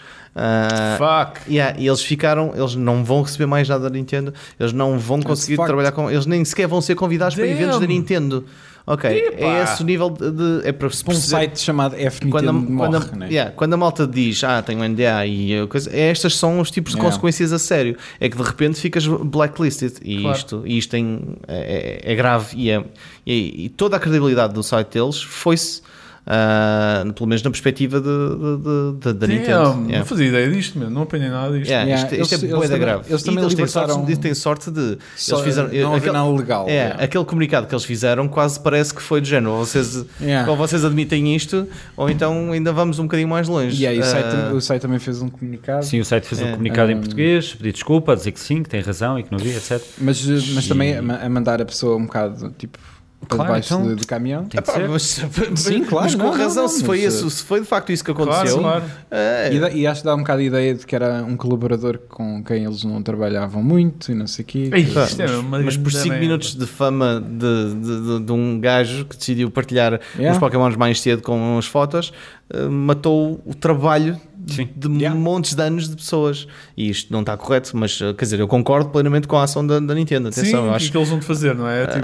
Speaker 4: E eles não vão receber mais nada da Nintendo, eles não vão conseguir trabalhar com, eles nem sequer vão ser convidados para eventos da Nintendo. É esse o nível de é para se
Speaker 2: um site chamado F-Nintendo
Speaker 4: quando a malta diz tenho um NDA e coisa, estas são os tipos de consequências a sério, é que de repente ficas blacklisted e isto é grave e toda a credibilidade do site deles foi-se pelo menos na perspectiva da Nintendo.
Speaker 1: Não fazia ideia disto, não apanhei nada disto.
Speaker 4: Isto é bué da grave.
Speaker 2: Eles também
Speaker 4: têm sorte de
Speaker 2: eles fizeram não haver nada legal.
Speaker 4: Aquele comunicado que eles fizeram quase parece que foi do género. Ou vocês admitem isto, ou então ainda vamos um bocadinho mais longe.
Speaker 2: O site também fez um comunicado.
Speaker 3: Sim, o site fez um comunicado em português, pedir desculpa, a dizer que sim, que tem razão e que não havia, etc.
Speaker 2: Mas também a mandar a pessoa um bocado tipo para debaixo do caminhão.
Speaker 4: Sim, claro. Mas com razão, se foi de facto isso que aconteceu.
Speaker 1: Claro.
Speaker 2: E acho que dá um bocado a ideia de que era um colaborador com quem eles não trabalhavam muito e não sei o quê.
Speaker 4: Mas por 5 minutos de fama de um gajo que decidiu partilhar os Pokémons mais cedo com as fotos, matou o trabalho de montes de anos de pessoas e isto não está correto, mas quer dizer, eu concordo plenamente com a ação da Nintendo. Atenção,
Speaker 1: eu acho que eles vão fazer, não é?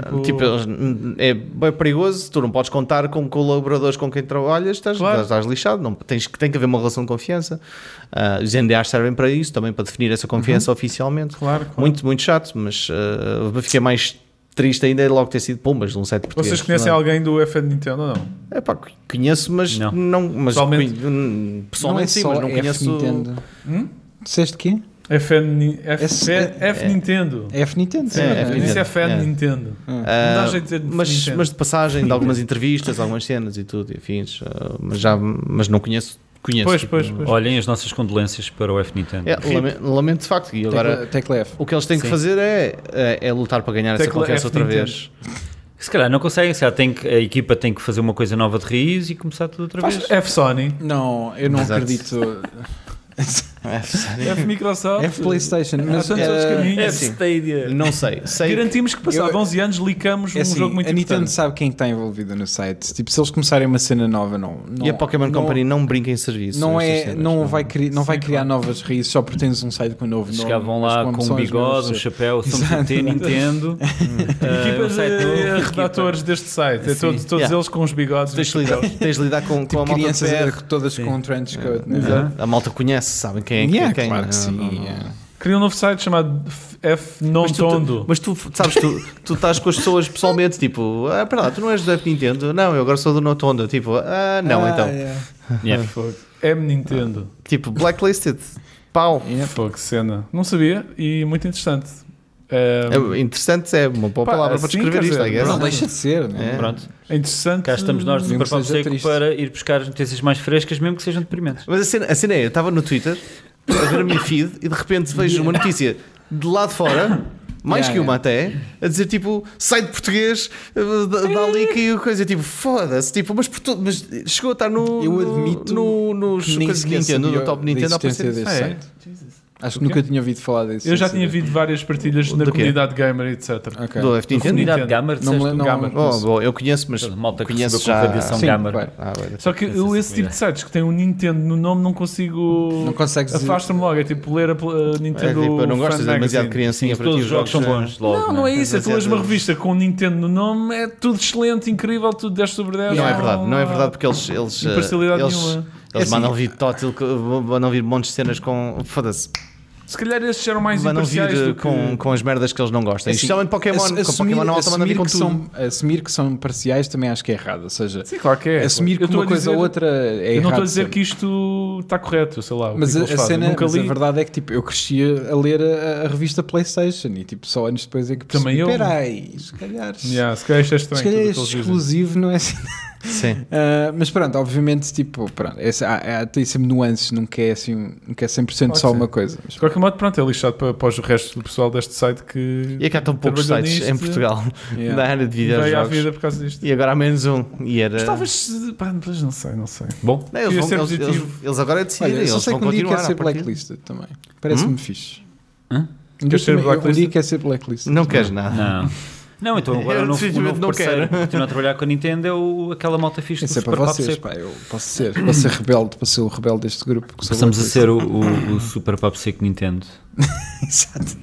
Speaker 4: É bem perigoso, tu não podes contar com colaboradores com quem trabalhas, estás lixado, não, tem que haver uma relação de confiança. Os NDAs servem para isso, também para definir essa confiança oficialmente. Muito, muito chato, mas fiquei mais triste ainda é logo ter sido pombas de um site português.
Speaker 1: Vocês conhecem alguém do FN Nintendo ou não?
Speaker 4: Conheço, mas não mas pessoalmente sim, mas não conheço.
Speaker 2: Disseste quê?
Speaker 1: F-Nintendo.
Speaker 2: F-Nintendo, sim.
Speaker 1: Isso é FN Nintendo. Não dá jeito de dizer
Speaker 4: mas de passagem de algumas entrevistas, algumas cenas e tudo, enfim, mas não conheço.
Speaker 1: Pois.
Speaker 3: Olhem as nossas condolências para o F-Nintendo.
Speaker 4: Lamento de facto. E agora o que eles têm que fazer é lutar para ganhar essa confiança outra vez.
Speaker 3: Se calhar não conseguem, a equipa tem que fazer uma coisa nova de raiz e começar tudo outra vez.
Speaker 1: F-Sony.
Speaker 2: Não, eu não acredito.
Speaker 1: F Microsoft.
Speaker 2: F PlayStation. Mas
Speaker 1: tantos outros caminhos.
Speaker 3: F Stadia.
Speaker 4: Não sei.
Speaker 1: Garantimos que passado 11 anos licamos um jogo muito
Speaker 2: a Nintendo
Speaker 1: importante.
Speaker 2: sabe quem está envolvido no site. Tipo, se eles começarem uma cena nova, não
Speaker 4: E a Pokémon Company não brinca em serviço.
Speaker 2: Não vai criar novas raízes só porque tens um site com um novo nome.
Speaker 3: Chegavam lá com um bigode, um chapéu, somos a ter Nintendo.
Speaker 1: Equipa de redatores deste site. É todos eles com os bigodes.
Speaker 4: Tens de lidar com a malta
Speaker 2: Crianças
Speaker 4: PR.
Speaker 2: todas com um trench coat.
Speaker 4: A malta conhece, sabem quem é quem.
Speaker 2: Claro que sim.
Speaker 1: Cria um novo site chamado F Nontondo.
Speaker 4: Mas tu sabes, tu estás com as pessoas pessoalmente, tipo, pera lá, tu não és do F Nintendo? Não, eu agora sou do Nontondo. Tipo, não, então.
Speaker 1: M Nintendo.
Speaker 4: Tipo, blacklisted. Pau.
Speaker 1: Fogo, cena. Não sabia e muito interessante.
Speaker 4: Interessante é uma boa palavra para descrever isto, I guess.
Speaker 2: Não deixa de ser, né?
Speaker 3: Pronto.
Speaker 1: É interessante.
Speaker 3: Cá estamos nós do
Speaker 2: Mesmo
Speaker 3: Super Pop
Speaker 2: que seja
Speaker 3: Seco
Speaker 2: triste.
Speaker 3: para ir buscar as notícias mais frescas, mesmo que sejam deprimentes.
Speaker 4: Mas a cena é, eu estava no Twitter a ver a minha feed e de repente vejo uma notícia de lá de fora, mais que uma até, a dizer tipo, site português dá link e coisa, tipo, foda-se, tipo, mas chegou a estar nos coisas de Nintendo, no top Nintendo, a aparecer
Speaker 2: desse site. Acho que nunca tinha ouvido falar disso.
Speaker 1: Eu já tinha ouvido várias partilhas na
Speaker 4: quê?
Speaker 1: comunidade gamer, etc.
Speaker 2: Okay.
Speaker 4: Do F Nintendo.
Speaker 3: Comunidade Gamer,
Speaker 1: Gamer.
Speaker 4: Bom, eu conheço, mas
Speaker 3: malta que
Speaker 4: conheço
Speaker 3: recebeu
Speaker 4: já.
Speaker 3: com radiação
Speaker 2: Sim,
Speaker 3: Gamer.
Speaker 2: claro.
Speaker 1: Só que eu, esse tipo de sites que tem um Nintendo no nome não consigo.
Speaker 2: Não consegues.
Speaker 1: Afasta-me logo. É tipo ler a Nintendo.
Speaker 4: Eu não gosto
Speaker 1: Fan
Speaker 4: de demasiado
Speaker 1: Magazine.
Speaker 4: criancinha para
Speaker 3: Todos
Speaker 4: ti.
Speaker 3: os jogos são bons. Logo,
Speaker 1: Não é isso. É tu lês uma
Speaker 4: Demasiado-
Speaker 1: revista com o Nintendo no nome, é tudo excelente, incrível, tudo 10 sobre 10.
Speaker 4: Não é verdade, não é verdade, porque eles
Speaker 1: Imparcialidade nenhuma.
Speaker 4: eles
Speaker 2: assim,
Speaker 4: mandam vir tótil, mandam vir montes de cenas com. Foda-se.
Speaker 1: Se calhar esses eram mais
Speaker 4: Mandam
Speaker 1: imparciais
Speaker 4: vir
Speaker 1: do que...
Speaker 4: com as merdas que eles não gostam. Especialmente Pokémon. Com Pokémon na alta mandam vir com tudo.
Speaker 2: Assumir que são parciais também acho que é errado. Ou seja,
Speaker 1: Sim, claro que é.
Speaker 2: assumir que
Speaker 1: Eu estou
Speaker 2: uma
Speaker 1: a
Speaker 2: coisa
Speaker 1: dizer-
Speaker 2: ou outra é errado.
Speaker 1: Eu não estou a dizer
Speaker 2: sempre.
Speaker 1: que isto está correto, sei lá.
Speaker 2: Mas
Speaker 1: o que é que
Speaker 2: a
Speaker 1: eles fazem.
Speaker 2: cena,
Speaker 1: Nunca
Speaker 2: mas a
Speaker 1: li.
Speaker 2: verdade é que tipo, eu crescia a ler a revista PlayStation e tipo, só anos depois é que
Speaker 1: Também
Speaker 2: percebi,
Speaker 1: eu.
Speaker 2: espera aí, se calhar
Speaker 1: Se calhar isto é estranho.
Speaker 2: se calhar
Speaker 1: tudo o que
Speaker 2: este
Speaker 1: eles dizem.
Speaker 2: exclusivo não é assim.
Speaker 4: Sim.
Speaker 2: Mas pronto, obviamente, tipo, pronto, tem sempre nuances, nunca é assim, nunca é 100%
Speaker 1: Pode
Speaker 2: só
Speaker 1: ser.
Speaker 2: uma coisa. Mas,
Speaker 1: De qualquer modo, pronto, é lixado para o resto do pessoal deste site que
Speaker 4: E é que há tão poucos
Speaker 1: trabalhou
Speaker 4: sites
Speaker 1: nisto
Speaker 4: em Portugal
Speaker 2: Yeah.
Speaker 4: da área de
Speaker 1: veio à
Speaker 4: videojogos.
Speaker 1: vida por causa disto.
Speaker 4: E agora há menos um. E era.
Speaker 1: Mas talvez, pá, mas não sei.
Speaker 3: Bom,
Speaker 4: Não,
Speaker 1: Queria
Speaker 4: eles,
Speaker 1: ser
Speaker 4: vão,
Speaker 1: positivo.
Speaker 4: eles agora decidem,
Speaker 2: olha, só
Speaker 4: eles
Speaker 2: sei
Speaker 4: vão
Speaker 2: que um dia
Speaker 4: continuar
Speaker 2: quer ser
Speaker 4: à partida.
Speaker 2: blacklisted também. Parece-me fixe.
Speaker 3: Hã?
Speaker 2: Um
Speaker 1: Queres ser
Speaker 2: dia
Speaker 1: blacklisted?
Speaker 2: quer ser blacklisted.
Speaker 4: Não queres nada.
Speaker 3: não. Não, então agora
Speaker 4: Eu
Speaker 3: o novo
Speaker 4: definitivamente não
Speaker 3: parceiro
Speaker 4: quero.
Speaker 3: que continua a trabalhar com a Nintendo é aquela malta fixe do
Speaker 2: Isso é
Speaker 3: Super
Speaker 2: para
Speaker 3: Pop
Speaker 2: vocês,
Speaker 3: Seco.
Speaker 2: pá. Eu posso ser rebelde, para ser o rebelde deste grupo. que sou
Speaker 3: Passamos a
Speaker 2: blacklisted.
Speaker 3: ser o Super Pop Seco Nintendo.
Speaker 2: Exato.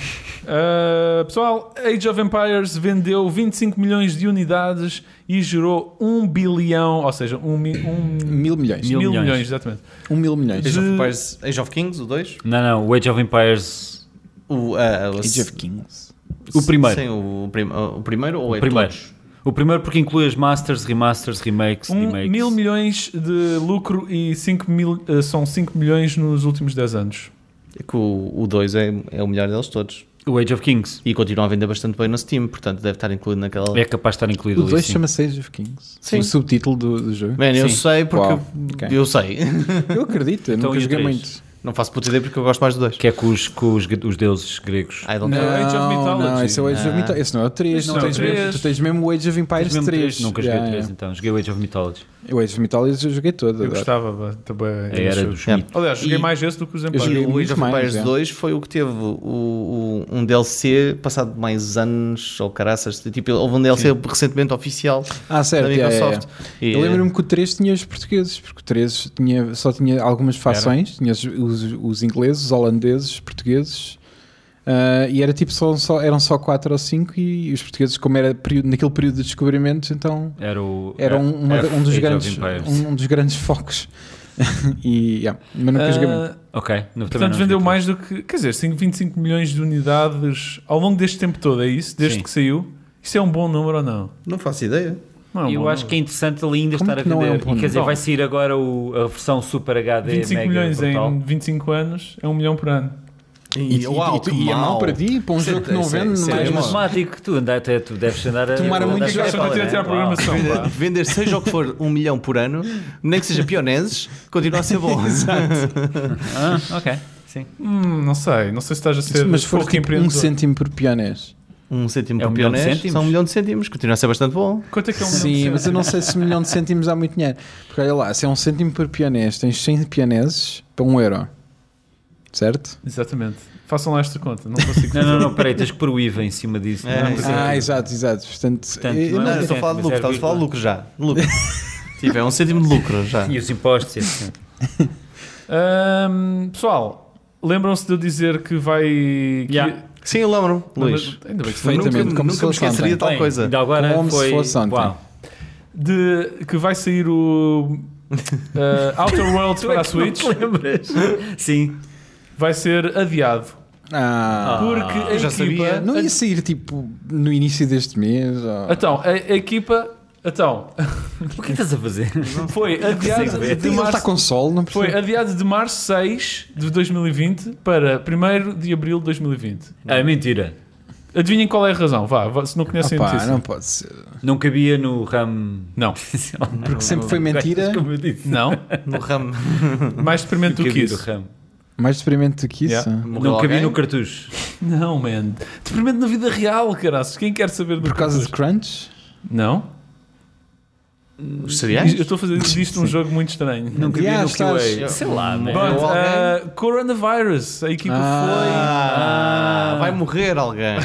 Speaker 1: Pessoal, Age of Empires vendeu 25 milhões de unidades e gerou 1 bilhão, ou seja, 1
Speaker 2: Mil milhões.
Speaker 3: Mil
Speaker 1: milhões,
Speaker 3: milhões.
Speaker 1: exatamente.
Speaker 2: 1 mil milhões.
Speaker 4: Age of Kings, o 2?
Speaker 3: Não, o Age of Empires,
Speaker 2: Age of Kings.
Speaker 3: o primeiro.
Speaker 4: Sim, o primeiro ou
Speaker 3: O
Speaker 4: é
Speaker 3: primeiro.
Speaker 4: todos?
Speaker 3: O primeiro porque inclui as Masters, Remasters, Remakes,
Speaker 1: 1
Speaker 3: Demakes.
Speaker 1: mil milhões de lucro e são 5 milhões nos últimos 10 anos.
Speaker 4: É que o 2 é o melhor deles todos.
Speaker 3: O Age of Kings
Speaker 4: E continua a vender bastante bem no Steam, portanto deve estar incluído naquela.
Speaker 3: é capaz de estar incluído
Speaker 2: O
Speaker 3: ali,
Speaker 2: 2
Speaker 3: sim.
Speaker 2: chama-se Age of Kings.
Speaker 4: Sim.
Speaker 2: O subtítulo do jogo.
Speaker 4: Man, eu
Speaker 3: Sim.
Speaker 4: sei porque.
Speaker 2: Uau, ok.
Speaker 4: Eu sei.
Speaker 2: Eu acredito, eu
Speaker 3: Então,
Speaker 2: nunca
Speaker 3: e o
Speaker 2: joguei
Speaker 3: três?
Speaker 2: muito.
Speaker 4: Não faço puta ideia porque eu gosto mais do 2.
Speaker 3: Que é com os deuses gregos.
Speaker 4: I don't
Speaker 1: Não.
Speaker 4: know.
Speaker 1: Age of Mythology.
Speaker 2: Não, esse é o Age of Mythology. Esse não é o 3.
Speaker 1: Esse não é o 3.
Speaker 2: Tu tens mesmo o Age of Empires
Speaker 3: Mesmo
Speaker 2: 3.
Speaker 3: Nunca joguei o 3, então. Joguei o Age of Mythology.
Speaker 2: O Age of Mythology eu joguei todo.
Speaker 1: Eu
Speaker 2: adoro.
Speaker 1: gostava também.
Speaker 3: A era dos
Speaker 4: Yeah.
Speaker 3: mitos.
Speaker 1: Aliás, joguei
Speaker 4: E-
Speaker 1: mais esse do que os
Speaker 2: Eu
Speaker 1: Empires.
Speaker 2: joguei
Speaker 4: E o Age
Speaker 2: muito
Speaker 4: of
Speaker 2: mais,
Speaker 4: Empires
Speaker 2: é.
Speaker 4: 2 foi o que teve um DLC passado mais anos ou caraças. Tipo, houve um DLC recentemente oficial
Speaker 2: Certo,
Speaker 4: da Microsoft. E,
Speaker 2: Eu lembro-me que o 3 tinha os portugueses, porque o 3 só tinha algumas fações, tinha os ingleses, os holandeses, portugueses, e era tipo eram só 4 ou 5 e os portugueses, como era naquele período de descobrimentos, então
Speaker 3: Era
Speaker 2: um dos grandes focos. Mas nunca joguei muito.
Speaker 3: Ok. Também
Speaker 1: Portanto,
Speaker 3: não
Speaker 1: vendeu
Speaker 3: joguei
Speaker 1: mais do que, quer dizer, 25 milhões de unidades ao longo deste tempo todo, é isso? Desde
Speaker 3: Sim.
Speaker 1: que saiu? Isso é um bom número ou não?
Speaker 4: não faço ideia.
Speaker 1: Não é um
Speaker 3: Eu
Speaker 1: bom
Speaker 3: acho que é interessante ali ainda
Speaker 2: Como
Speaker 3: estar a
Speaker 2: que não é
Speaker 3: vender.
Speaker 2: um bom
Speaker 3: E quer dizer,
Speaker 1: número?
Speaker 3: vai sair agora a versão Super HD
Speaker 1: 25
Speaker 3: Mega
Speaker 1: milhões
Speaker 3: brutal.
Speaker 1: em 25 anos é 1 milhão por ano.
Speaker 2: E é mau para ti, para um jogo que não vende,
Speaker 4: isso é
Speaker 2: mais
Speaker 4: mau.
Speaker 3: Matemático, tu deves andar a...
Speaker 2: Tomara muito
Speaker 1: O que é que acham que eu tenho a tirar a programação? Pá?
Speaker 4: Vender seja o que for 1 milhão por ano, nem que seja pioneses, continua a ser bom.
Speaker 3: Ok, sim.
Speaker 1: Não sei se estás a ser
Speaker 2: mas se for
Speaker 1: pouco
Speaker 2: tipo
Speaker 1: empreendedor.
Speaker 2: 1 cêntimo por pionês.
Speaker 4: 1 cêntimo
Speaker 3: É
Speaker 4: por
Speaker 3: 1 milhão de
Speaker 4: pionês,
Speaker 3: cêntimos?
Speaker 4: são 1 milhão de cêntimos, continua a ser bastante bom.
Speaker 1: Quanto é que é 1 milhão?
Speaker 2: Sim,
Speaker 1: de
Speaker 2: mas eu não sei se 1 milhão de cêntimos há muito dinheiro. Porque olha lá, se é 1 cêntimo por pionês, tens 100 pioneses para 1 euro. certo?
Speaker 1: Exatamente. Façam lá esta conta, não consigo fazer.
Speaker 3: Não, peraí, tens que pôr o IVA em cima disso.
Speaker 2: Exato. Portanto, eu
Speaker 4: Não, estou a falar de lucro, estamos a falar de lucro já. Lucro. Tipo, é 1 cêntimo de lucro já.
Speaker 3: E os impostos e assim.
Speaker 1: Pessoal, lembram-se de eu dizer que vai...
Speaker 4: Sim, eu lembro-me, Luís.
Speaker 1: Ainda bem que
Speaker 2: Perfeitamente, como se
Speaker 4: Nunca me
Speaker 2: fosse
Speaker 4: esqueceria de
Speaker 2: ontem.
Speaker 4: tal coisa.
Speaker 3: Ainda agora
Speaker 2: Como se
Speaker 3: foi...
Speaker 2: fosse ontem.
Speaker 3: Uau.
Speaker 1: que vai sair o Outer Worlds para a Switch.
Speaker 3: Não te lembras? Sim.
Speaker 1: Vai ser adiado. Porque a
Speaker 4: eu já
Speaker 1: equipa...
Speaker 4: sabia.
Speaker 2: Não ia sair tipo no início deste mês?
Speaker 1: Então, a equipa... Então,
Speaker 3: O que estás a fazer?
Speaker 1: foi adiado de
Speaker 2: Ele está
Speaker 1: março...
Speaker 2: com sol, não
Speaker 1: Foi
Speaker 2: percebo.
Speaker 1: adiado de março 6 de 2020 para 1º de abril de 2020.
Speaker 3: É mentira.
Speaker 1: Adivinhem qual é a razão, vá, se não conhecem a
Speaker 2: Opa,
Speaker 1: notícia.
Speaker 2: não pode ser.
Speaker 3: Não cabia no ramo...
Speaker 1: Não.
Speaker 2: Porque sempre foi mentira.
Speaker 3: Como eu disse.
Speaker 1: Não.
Speaker 4: No ramo.
Speaker 1: Mais deprimente do que
Speaker 3: Cabia no
Speaker 1: isso.
Speaker 3: ramo.
Speaker 2: Mais experimento do que isso.
Speaker 1: Yeah.
Speaker 4: Morreu
Speaker 3: Não cabia
Speaker 4: alguém?
Speaker 3: no cartucho.
Speaker 1: Não, man. Deprimente na vida real, caraças. Quem quer saber do
Speaker 2: Por causa de
Speaker 1: cartucho?
Speaker 2: crunch?
Speaker 1: Não.
Speaker 4: Os cereais?
Speaker 1: Eu estou a fazer disto um jogo muito estranho.
Speaker 3: Não cabia
Speaker 2: Yeah,
Speaker 3: no
Speaker 2: estás-
Speaker 3: QA. Sei lá,
Speaker 1: But,
Speaker 3: man.
Speaker 1: coronavirus. A equipa
Speaker 4: Vai morrer alguém.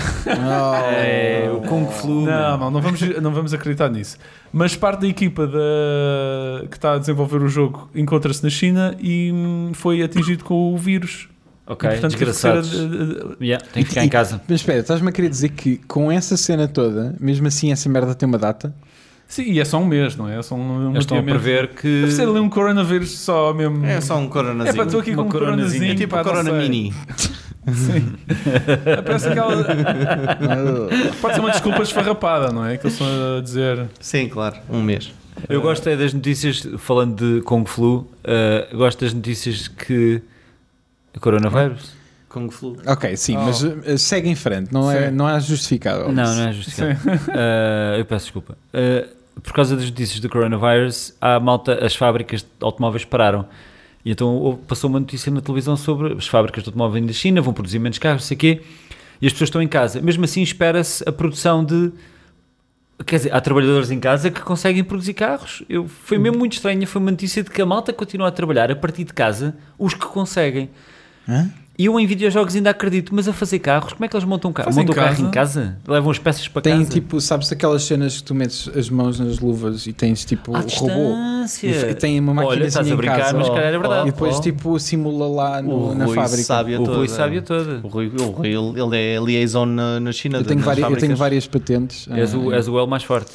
Speaker 3: É, o Kung Flu.
Speaker 1: foi...
Speaker 3: man.
Speaker 1: Não vamos acreditar nisso. Mas parte da equipa que está a desenvolver o jogo encontra-se na China e foi atingido com o vírus.
Speaker 3: Ok,
Speaker 1: E, portanto, teve que ser
Speaker 3: desgraçados. Tem que ficar em casa.
Speaker 2: Mas espera, estás-me a querer dizer que com essa cena toda, mesmo assim essa merda tem uma data?
Speaker 1: Sim, e é só um mês, não é? É só um
Speaker 3: Eles estão a
Speaker 1: adiamento.
Speaker 3: prever que...
Speaker 1: Deve ser ali um coronavírus só mesmo.
Speaker 4: É só um coronazinho.
Speaker 1: É pá, estou aqui com
Speaker 3: Uma
Speaker 1: um
Speaker 3: coronazinha.
Speaker 1: coronazinho.
Speaker 4: É tipo
Speaker 1: pá,
Speaker 4: a Corona
Speaker 1: não sei.
Speaker 4: Mini.
Speaker 1: Sim. Parece aquela. Pode ser uma desculpa esfarrapada, não é? Que eles estão a dizer.
Speaker 4: Sim, claro. Um mês.
Speaker 3: Eu gosto é das notícias, falando de Kung Flu, gosto das notícias que... Coronavírus?
Speaker 4: Kung Flu.
Speaker 2: Ok, sim, mas segue em frente, não há justificável.
Speaker 3: Não é justificado. Eu peço desculpa. Por causa das notícias do coronavirus, as fábricas de automóveis pararam. E então passou uma notícia na televisão sobre as fábricas de automóveis da China vão produzir menos carros, não sei o quê, e as pessoas estão em casa. Mesmo assim, espera-se a produção de... Quer dizer, há trabalhadores em casa que conseguem produzir carros. Foi mesmo muito estranho. Foi uma notícia de que a malta continua a trabalhar a partir de casa, os que conseguem.
Speaker 2: Hã?
Speaker 3: E eu em videojogos ainda acredito, mas a fazer carros, como é que eles montam carro?
Speaker 1: Fazem
Speaker 3: Montam carro
Speaker 1: casa?
Speaker 3: em casa? Levam as peças para
Speaker 2: Tem
Speaker 3: casa?
Speaker 2: tipo, sabes aquelas cenas que tu metes as mãos nas luvas e tens tipo
Speaker 3: À
Speaker 2: o robô
Speaker 3: distância.
Speaker 2: e tem uma
Speaker 3: Olha,
Speaker 2: máquina
Speaker 3: estás a
Speaker 2: em
Speaker 3: brincar,
Speaker 2: casa
Speaker 3: mas se calhar é verdade.
Speaker 2: e depois tipo simula lá
Speaker 4: O
Speaker 2: na
Speaker 4: Rui
Speaker 2: fábrica.
Speaker 4: sabe a
Speaker 3: O
Speaker 4: toda.
Speaker 3: Rui sabe a toda.
Speaker 4: O Rui, ele é liaison na China.
Speaker 2: Eu tenho,
Speaker 4: das
Speaker 2: eu tenho
Speaker 4: fábricas.
Speaker 2: várias patentes.
Speaker 3: És o L mais forte.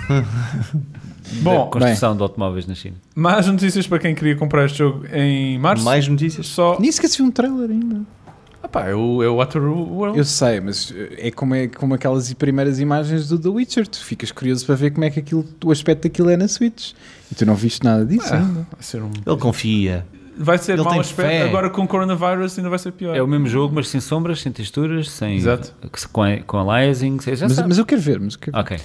Speaker 1: Bom,
Speaker 3: da construção de automóveis na China.
Speaker 1: mais notícias para quem queria comprar este jogo em março.
Speaker 4: Mais notícias?
Speaker 1: Só.
Speaker 2: Nem sequer se viu um trailer ainda.
Speaker 1: É o Outer Worlds.
Speaker 2: Eu sei, mas é como aquelas primeiras imagens do The Witcher. Tu ficas curioso para ver como é que o aspecto daquilo é na Switch. E tu não viste nada disso ainda.
Speaker 1: Vai ser,
Speaker 4: Ele confia.
Speaker 1: vai ser
Speaker 4: Ele
Speaker 1: mau
Speaker 4: tem
Speaker 1: aspecto.
Speaker 4: fé.
Speaker 1: Agora com o coronavirus ainda vai ser pior.
Speaker 3: É o mesmo jogo, mas sem sombras, sem texturas, sem...
Speaker 1: Exato.
Speaker 3: Com aliasing, já sabe.
Speaker 2: Mas eu quero ver.
Speaker 3: Ok.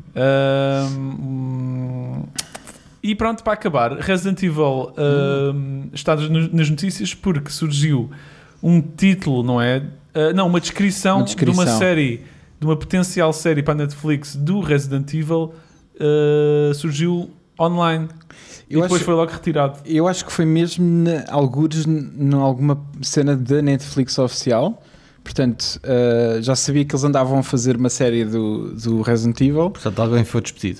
Speaker 1: E pronto, para acabar, Resident Evil está nas notícias porque surgiu um título, não é? Uma descrição de uma série, de uma potencial série para a Netflix do Resident Evil, surgiu online. E depois foi logo retirado.
Speaker 2: Eu acho que foi mesmo algures alguma cena da Netflix oficial. Portanto, já sabia que eles andavam a fazer uma série do Resident Evil.
Speaker 4: Portanto, alguém foi despedido.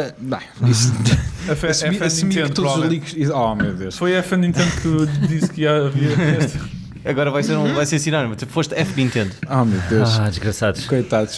Speaker 2: Assumi que
Speaker 1: Nintendo,
Speaker 2: todos os
Speaker 1: provavelmente.
Speaker 2: leaks... Oh, meu Deus.
Speaker 1: Foi a F Nintendo que disse que havia.
Speaker 4: Agora vai ser sinónimo. Tu foste F Nintendo.
Speaker 2: Oh, meu Deus.
Speaker 3: Desgraçados.
Speaker 2: Coitados.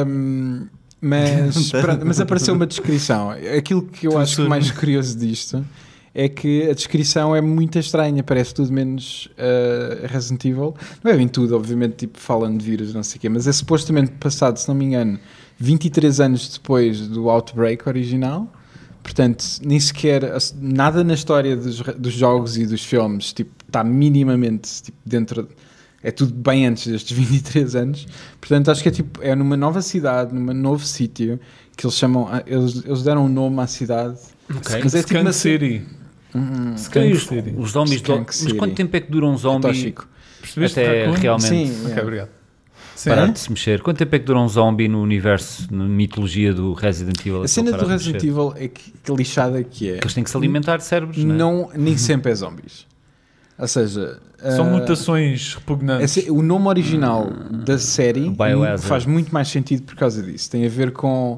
Speaker 2: Mas apareceu uma descrição. Aquilo que eu acho mais curioso disto é que a descrição é muito estranha. Parece tudo menos Resident Evil. Não é bem tudo, obviamente, tipo, falam de vírus, não sei o quê, mas é supostamente passado, se não me engano, 23 anos depois do Outbreak original. Portanto, nem sequer nada na história dos jogos e dos filmes tipo, está minimamente tipo, dentro. É tudo bem antes destes 23 anos. Portanto, acho que é numa nova cidade, num novo sítio, que eles chamam. Eles deram um nome à cidade.
Speaker 3: Okay.
Speaker 2: Mas é tipo uma
Speaker 1: City. Skunk City.
Speaker 3: Os zombies. Mas quanto tempo é que dura um zombie?
Speaker 2: Tóxico.
Speaker 1: Percebeste?
Speaker 3: Até
Speaker 1: Raccoon?
Speaker 3: realmente
Speaker 2: Sim,
Speaker 1: Ok, obrigado. Sim.
Speaker 3: parar de se mexer. Quanto tempo é que dura um zombie no universo, na mitologia do Resident Evil?
Speaker 2: A cena do Resident Evil é que lixada que é.
Speaker 3: Eles têm que se alimentar de cérebros, não é?
Speaker 2: Nem sempre é zombies. Ou seja,
Speaker 1: São mutações repugnantes.
Speaker 2: o nome original da série
Speaker 3: Biohazard.
Speaker 2: faz muito mais sentido por causa disso. Tem a ver com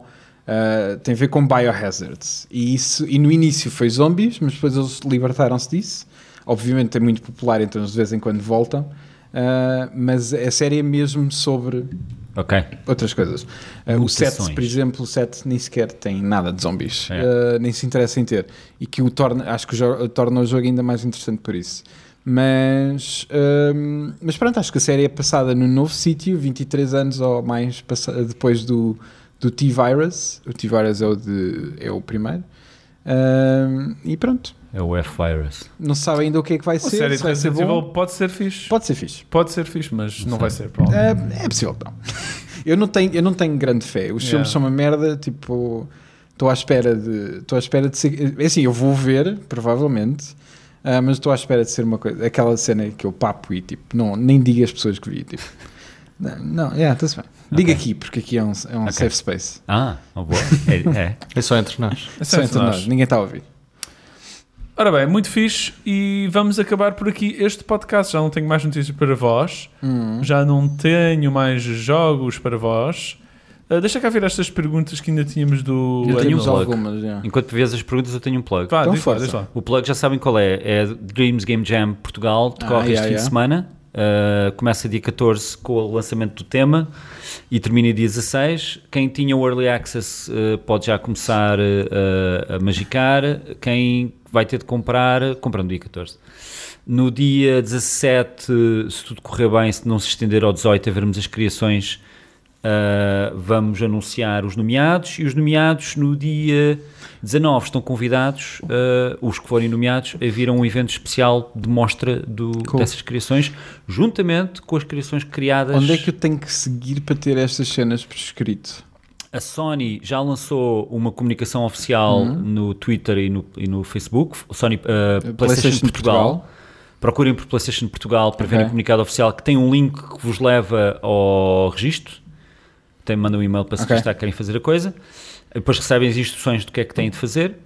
Speaker 2: biohazards. E no início foi zombies, mas depois eles libertaram-se disso. Obviamente é muito popular, então eles de vez em quando voltam. Mas a série é mesmo sobre outras coisas. O 7, por exemplo, o 7 nem sequer tem nada de zombies. Nem se interessa em ter. E que acho que torna o jogo ainda mais interessante por isso. Mas pronto, acho que a série é passada no novo sítio, 23 anos ou mais depois do T-Virus. O T-Virus é o primeiro. E pronto.
Speaker 3: É o F-Virus.
Speaker 2: Não se sabe ainda o que é que vai ser.
Speaker 1: A série
Speaker 2: se vai
Speaker 1: de
Speaker 2: ser
Speaker 1: Resident
Speaker 2: bom.
Speaker 1: Evil pode ser fixe.
Speaker 2: Pode ser fixe.
Speaker 1: Mas não vai ser.
Speaker 2: É possível que não. Eu não tenho grande fé. Os filmes são uma merda. Tipo, estou à espera de ser. É assim, eu vou ver, provavelmente. Mas estou à espera de ser uma coisa. Aquela cena que eu papo e tipo, nem diga às pessoas que vi. Tipo, não, está-se bem. Diga aqui, porque aqui é um safe space.
Speaker 3: Boa.
Speaker 4: É só entre nós.
Speaker 2: É só entre nós. Ninguém está a ouvir.
Speaker 1: Ora bem, muito fixe. E vamos acabar por aqui este podcast. Já não tenho mais notícias para vós. Já não tenho mais jogos para vós. Deixa cá ver estas perguntas que ainda tínhamos do...
Speaker 3: Eu tenho um plug.
Speaker 2: Algumas,
Speaker 3: Enquanto vês as perguntas, eu tenho um plug.
Speaker 1: Vá,
Speaker 2: Então
Speaker 1: diz lá.
Speaker 3: O plug já sabem qual é. É Dreams Game Jam Portugal. Decorre este fim de semana. Começa dia 14 com o lançamento do tema e termina dia 16. Quem tinha o Early Access pode já começar a magicar. Quem vai ter de comprar, compra no dia 14. No dia 17, se tudo correr bem, se não se estender ao 18 a vermos as criações, vamos anunciar os nomeados, e os nomeados no dia 19 estão convidados, os que forem nomeados, a vir a um evento especial de mostra dessas criações, juntamente com as criações criadas.
Speaker 2: Onde é que eu tenho que seguir para ter estas cenas por escrito?
Speaker 3: A Sony já lançou uma comunicação oficial no Twitter e no Facebook, Sony, PlayStation Portugal. Procurem por PlayStation Portugal para verem o comunicado oficial, que tem um link que vos leva ao registro. Mandam um e-mail para se registrar que querem fazer a coisa. Depois recebem as instruções do que é que têm de fazer.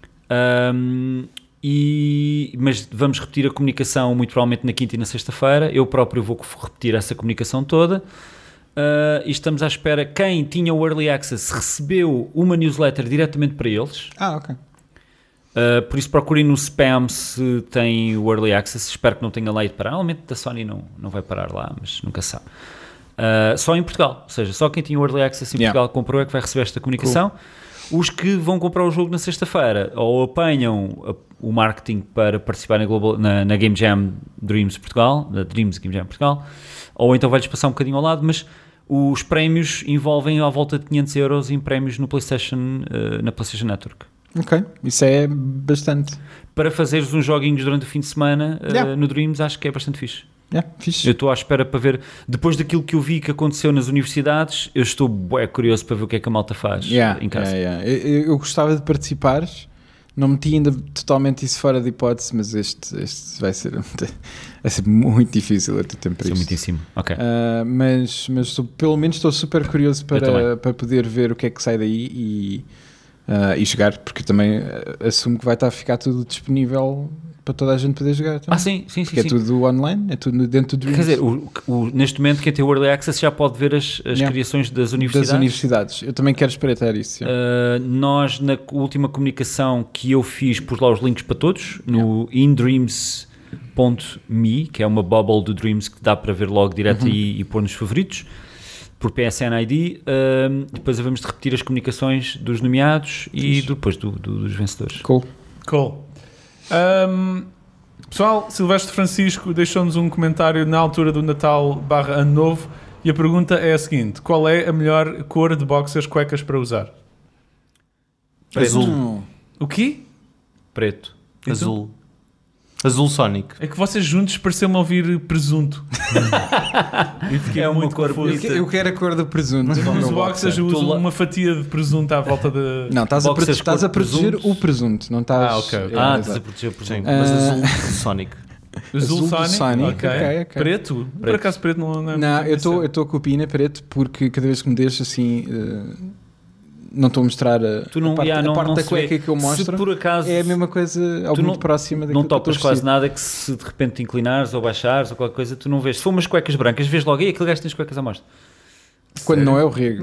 Speaker 3: Mas vamos repetir a comunicação muito provavelmente na quinta e na sexta-feira. Eu próprio vou repetir essa comunicação toda. E estamos à espera. Quem tinha o Early Access recebeu uma newsletter diretamente para eles.
Speaker 2: Ok.
Speaker 3: Por isso procurem no spam se tem o Early Access. Espero que não tenha lá ido parar. Normalmente da Sony não vai parar lá, mas nunca se sabe. Só em Portugal, ou seja, só quem tinha o Early Access em Portugal comprou é que vai receber esta comunicação. Cool. Os que vão comprar o jogo na sexta-feira ou apanham o marketing para participar na Game Jam Dreams Portugal, na Dreams Game Jam Portugal, ou então vai-lhes passar um bocadinho ao lado, mas os prémios envolvem à volta de 500 euros em prémios no PlayStation, na PlayStation Network.
Speaker 2: Ok, isso é bastante.
Speaker 3: Para fazeres uns joguinhos durante o fim de semana no Dreams, acho que é bastante fixe.
Speaker 2: Fixe.
Speaker 3: Eu estou à espera para ver, depois daquilo que eu vi que aconteceu nas universidades, eu estou curioso para ver o que é que a malta faz em casa.
Speaker 2: Eu gostava de participar, não meti ainda totalmente isso fora de hipótese, mas este vai ser muito difícil a ter tempo para
Speaker 3: isto.
Speaker 2: Muito
Speaker 3: em cima. Okay.
Speaker 2: Mas pelo menos estou super curioso para poder ver o que é que sai daí e jogar, porque também assumo que vai estar a ficar tudo disponível para toda a gente poder jogar também.
Speaker 3: Sim.
Speaker 2: Porque é tudo online, é tudo dentro do Dreams.
Speaker 3: Quer dizer, neste momento quem tem o Early Access já pode ver as criações das universidades.
Speaker 2: Eu também quero espreitar isso.
Speaker 3: Nós, na última comunicação que eu fiz, pus lá os links para todos, no indreams.me, que é uma bubble do Dreams que dá para ver logo direto e pôr nos favoritos, por PSN ID. Depois vamos repetir as comunicações dos nomeados e depois dos vencedores.
Speaker 2: Cool.
Speaker 1: Pessoal, Silvestre Francisco deixou-nos um comentário na altura do Natal / Ano Novo e a pergunta é a seguinte: qual é a melhor cor de boxers cuecas para usar?
Speaker 4: Azul.
Speaker 1: O quê?
Speaker 3: Preto.
Speaker 4: Azul. Azul Sonic.
Speaker 1: É que vocês juntos pareceu-me ouvir presunto. E fiquei
Speaker 3: é uma
Speaker 1: muito
Speaker 3: cor
Speaker 1: confuso.
Speaker 2: Eu quero a cor do presunto.
Speaker 1: Os boxers usam uma fatia de presunto à volta de...
Speaker 2: Não, estás a proteger o presunto. Não estás...
Speaker 3: Estás a proteger o presunto.
Speaker 4: Mas azul Sonic.
Speaker 1: Azul Sonic?
Speaker 2: Ok.
Speaker 1: Preto? Por acaso preto não é...
Speaker 2: Não, eu estou com o pina preto porque cada vez que me deixo assim... não estou a mostrar a parte da cueca que eu mostro.
Speaker 3: Se por acaso
Speaker 2: é a mesma coisa, ou muito próxima daquilo
Speaker 3: não topas
Speaker 2: que eu
Speaker 3: quase nada, que se de repente te inclinares ou baixares ou qualquer coisa, tu não vês. Se for umas cuecas brancas, vês logo, e aquele gajo tem as cuecas à mostra.
Speaker 2: Quando não é o rego.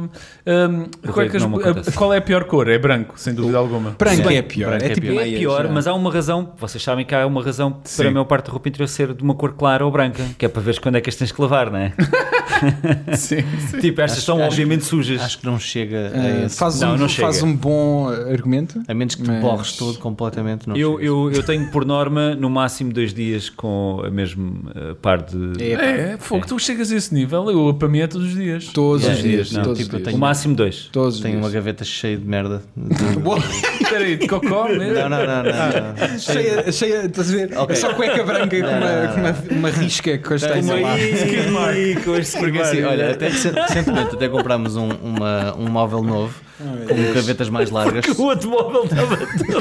Speaker 1: Qual é a pior cor? É branco, sem dúvida alguma.
Speaker 2: Branco é pior.
Speaker 4: Branco
Speaker 2: É tipo
Speaker 3: É
Speaker 2: meias,
Speaker 3: pior,
Speaker 2: já.
Speaker 3: mas há uma razão. Vocês sabem que há uma razão
Speaker 1: Sim.
Speaker 3: para a maior parte da roupa interior ser de uma cor clara ou branca, que é para veres quando é que as tens que lavar, não é?
Speaker 1: Sim.
Speaker 3: Tipo, estas são obviamente sujas.
Speaker 4: Acho que não chega a esse.
Speaker 2: Faz
Speaker 3: chega.
Speaker 2: um bom argumento.
Speaker 4: A menos que tu borres todo completamente. Não chega.
Speaker 3: Eu tenho por norma no máximo 2 dias com a mesmo par de.
Speaker 1: Fogo, tu chegas a esse nível, para mim é todos os dias.
Speaker 2: Todos os dias.
Speaker 4: Não,
Speaker 2: Todos
Speaker 4: tipo,
Speaker 2: os dias.
Speaker 3: O máximo 2.
Speaker 2: Todos os
Speaker 4: Tenho uma
Speaker 2: dias.
Speaker 4: gaveta cheia de merda.
Speaker 1: Espera aí, de cocó mesmo?
Speaker 4: Não.
Speaker 2: Cheia, estás a ver?
Speaker 4: Ok.
Speaker 2: É só cueca branca com uma risca que hoje tem lá.
Speaker 4: Porque assim, olha, até recentemente até comprámos um móvel novo com gavetas mais largas.
Speaker 3: O outro móvel estava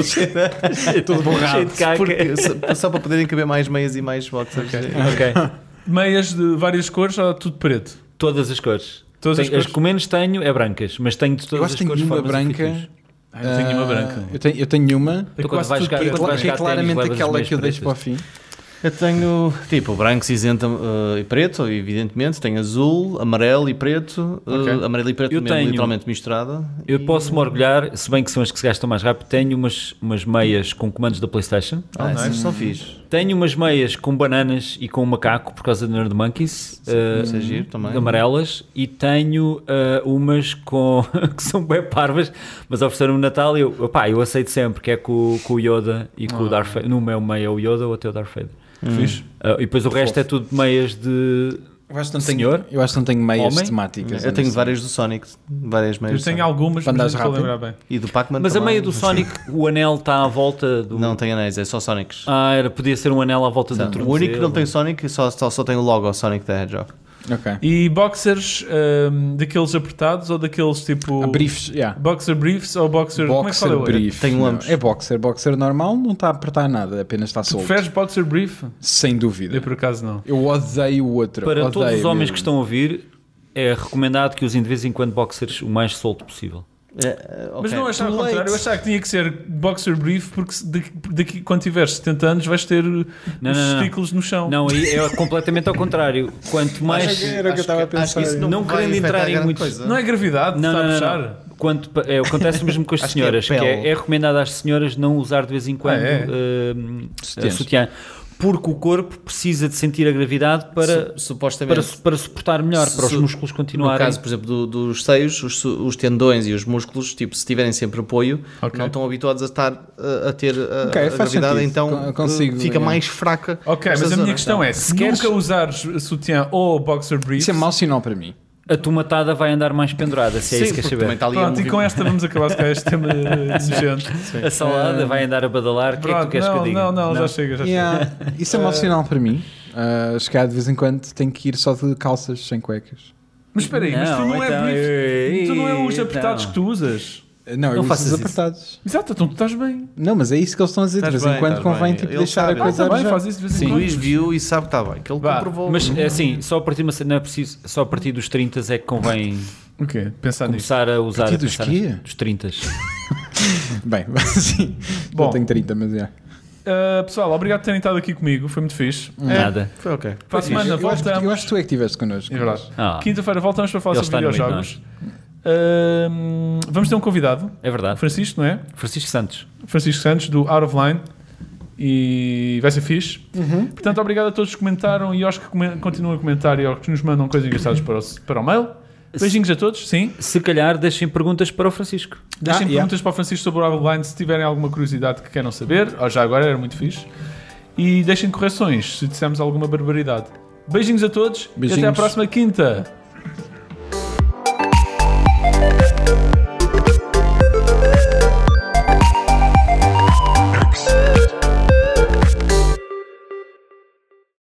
Speaker 3: todo borrado. Cheio de caca.
Speaker 4: Porque, só para poderem caber mais meias e mais boxers.
Speaker 3: Ok.
Speaker 1: Meias de várias cores ou tudo preto?
Speaker 3: Todas as cores.
Speaker 1: Todas as cores?
Speaker 3: As que menos tenho é brancas, mas tenho de
Speaker 2: Eu
Speaker 3: todas
Speaker 2: acho
Speaker 3: as
Speaker 2: que tenho
Speaker 3: cores.
Speaker 2: uma
Speaker 3: formas e
Speaker 2: branca.
Speaker 3: feitios.
Speaker 1: Eu tenho uma branca.
Speaker 2: Eu tenho uma.
Speaker 3: Tu quando vais jogar-
Speaker 2: Que
Speaker 3: quando vais
Speaker 2: é
Speaker 3: jogar ténis,
Speaker 2: claramente
Speaker 3: levas as
Speaker 2: aquela
Speaker 3: meias
Speaker 2: que eu deixo para o
Speaker 3: pretas.
Speaker 2: fim.
Speaker 4: Eu tenho tipo branco, cinzenta e preto, evidentemente. Tenho azul, amarelo e preto. Amarelo e preto
Speaker 3: Eu
Speaker 4: mesmo,
Speaker 3: tenho-
Speaker 4: literalmente misturado.
Speaker 3: Eu posso me orgulhar, se bem que são as que se gastam mais rápido, tenho umas meias com comandos da PlayStation.
Speaker 4: Essas são fixe.
Speaker 3: Tenho umas meias com bananas e com um macaco por causa do Nerd Monkeys,
Speaker 4: Isso é giro também.
Speaker 3: amarelas, e tenho umas com que são bem parvas, mas ofereceram-me no Natal e eu aceito sempre, que é com o Yoda e com o Darth Vader. No meu meio é o Yoda ou até o Darth Vader.
Speaker 1: Fixe.
Speaker 3: E depois o resto é tudo meias de
Speaker 2: Eu acho que não
Speaker 3: senhor.
Speaker 2: tenho, eu acho que não tenho meias
Speaker 3: Homem?
Speaker 2: temáticas.
Speaker 4: Eu tenho várias do Sonic, várias
Speaker 1: Eu
Speaker 4: meias. do
Speaker 1: tenho
Speaker 4: Sonic.
Speaker 1: algumas,
Speaker 2: Para
Speaker 1: mas
Speaker 2: andares
Speaker 1: não estou a
Speaker 2: rápido.
Speaker 1: lembrar bem.
Speaker 4: E do Pac-Man
Speaker 3: Mas a
Speaker 4: também.
Speaker 3: meia do Sonic, o anel está à volta do...
Speaker 4: Não tem anéis, é só Sonics.
Speaker 3: podia ser um anel à volta do
Speaker 4: O
Speaker 3: tornozelo.
Speaker 4: único que não tem Sonic só tem o logo Sonic the Hedgehog.
Speaker 2: Ok.
Speaker 1: E boxers daqueles apertados ou daqueles tipo...
Speaker 2: Briefs, yeah.
Speaker 1: Boxer briefs ou boxer... como é que fala?
Speaker 2: brief.
Speaker 4: Tenho
Speaker 2: Não,
Speaker 4: ambos.
Speaker 2: É boxer. Boxer normal não está a apertar nada, apenas está
Speaker 1: Tu
Speaker 2: solto.
Speaker 1: preferes boxer brief?
Speaker 2: Sem dúvida.
Speaker 1: Eu por acaso não.
Speaker 2: Eu odeio o outro.
Speaker 3: Para
Speaker 2: odeio
Speaker 3: todos os homens
Speaker 2: mesmo.
Speaker 3: que estão a ouvir, é recomendado que usem de vez em quando boxers o mais solto possível.
Speaker 1: Mas não achava ao contrário, eu achava que tinha que ser boxer brief porque daqui quando tiveres 70 anos vais ter os testículos no chão.
Speaker 3: Não, aí é completamente ao contrário. Quanto mais...
Speaker 2: Era o que eu estava a pensar.
Speaker 3: não querendo entrar em muitos...
Speaker 4: coisa.
Speaker 1: Não é gravidade,
Speaker 3: Não,
Speaker 1: está a
Speaker 3: não,
Speaker 1: puxar.
Speaker 3: não. Acontece o mesmo com as
Speaker 4: Acho que é
Speaker 3: senhoras, que
Speaker 4: pele.
Speaker 3: é recomendado às senhoras não usar de vez em quando
Speaker 2: Sutiãs.
Speaker 3: sutiã. Porque o corpo precisa de sentir a gravidade para,
Speaker 4: supostamente.
Speaker 3: para suportar melhor, para os músculos
Speaker 4: No
Speaker 3: continuarem.
Speaker 4: caso, por exemplo, dos seios, os tendões e os músculos, tipo, se tiverem sempre apoio,
Speaker 1: Ok.
Speaker 4: não estão habituados a estar a ter a
Speaker 2: faz
Speaker 4: gravidade,
Speaker 2: sentido.
Speaker 4: então
Speaker 2: Consigo,
Speaker 4: fica
Speaker 2: é.
Speaker 4: mais fraca.
Speaker 1: Ok,
Speaker 4: esta
Speaker 1: mas a minha
Speaker 4: zona.
Speaker 1: questão é, se
Speaker 3: queres-
Speaker 1: nunca usares sutiã ou boxer brief...
Speaker 2: Isso é mau sinal para mim.
Speaker 3: A tomatada vai andar mais pendurada, se é
Speaker 4: Sim,
Speaker 3: isso que queres
Speaker 4: porque também
Speaker 3: saber.
Speaker 4: está ali a
Speaker 1: Pronto, e
Speaker 4: mover-
Speaker 1: com esta vamos acabar se calhar este tema nojento.
Speaker 3: A salada vai andar a badalar, o que é que tu
Speaker 1: Pronto,
Speaker 3: queres que eu diga?
Speaker 1: não, já chega, já chega.
Speaker 2: Yeah. Isso é mau sinal para mim. Se calhar de vez em quando tenho que ir só de calças sem cuecas.
Speaker 1: Mas espera aí, mas tu não
Speaker 3: então,
Speaker 1: é brief, tu não é os
Speaker 3: não.
Speaker 1: apertados que tu usas.
Speaker 2: Não, eu
Speaker 4: Não
Speaker 2: uso
Speaker 4: faças
Speaker 2: os
Speaker 4: isso.
Speaker 2: apertados.
Speaker 1: Exato, então tu estás bem.
Speaker 2: Não, mas é isso que eles estão a dizer. De
Speaker 4: Estás
Speaker 2: vez em
Speaker 4: bem,
Speaker 2: quando
Speaker 4: estás
Speaker 2: convém
Speaker 4: bem.
Speaker 2: tipo,
Speaker 4: Ele
Speaker 2: deixar
Speaker 4: sabe.
Speaker 2: a coisa
Speaker 1: Está bem,
Speaker 2: já.
Speaker 1: faz isso de vez em
Speaker 4: Sim,
Speaker 1: quando.
Speaker 4: Luís viu e sabe que está bem, que ele
Speaker 1: Vá,
Speaker 4: comprovou.
Speaker 3: Mas é assim, só a partir de uma não é preciso, só a partir dos 30 é que convém
Speaker 1: O quê? Pensar nisso.
Speaker 3: começar a usar
Speaker 2: partir dos quê?
Speaker 3: dos 30.
Speaker 2: Bem, sim.
Speaker 1: Bom.
Speaker 2: Eu tenho 30, mas é.
Speaker 1: Pessoal, obrigado por terem estado aqui comigo, foi muito fixe.
Speaker 3: Nada.
Speaker 4: Foi ok.
Speaker 1: Para a semana
Speaker 2: Eu acho
Speaker 1: voltamos.
Speaker 2: que tu é que estiveste connosco.
Speaker 1: É verdade.
Speaker 3: Ah.
Speaker 1: Quinta-feira voltamos para falar
Speaker 3: Ele
Speaker 1: sobre
Speaker 3: está no meio de
Speaker 1: videojogos. Vamos ter um convidado,
Speaker 3: É
Speaker 1: o
Speaker 3: verdade.
Speaker 1: Francisco, não é?
Speaker 3: Francisco Santos.
Speaker 1: Francisco Santos, do Out of Line. E vai ser fixe. Portanto, obrigado a todos que comentaram e aos que continuam a comentar e aos que nos mandam coisas engraçadas para o mail. Beijinhos a todos, sim.
Speaker 3: Se calhar deixem perguntas para o Francisco.
Speaker 1: Deixem
Speaker 2: yeah.
Speaker 1: perguntas para o Francisco sobre o Out of Line se tiverem alguma curiosidade que queiram saber. Ou já agora era muito fixe. E deixem correções se dissermos alguma barbaridade. Beijinhos a todos e até à
Speaker 2: Beijinhos.
Speaker 1: próxima quinta.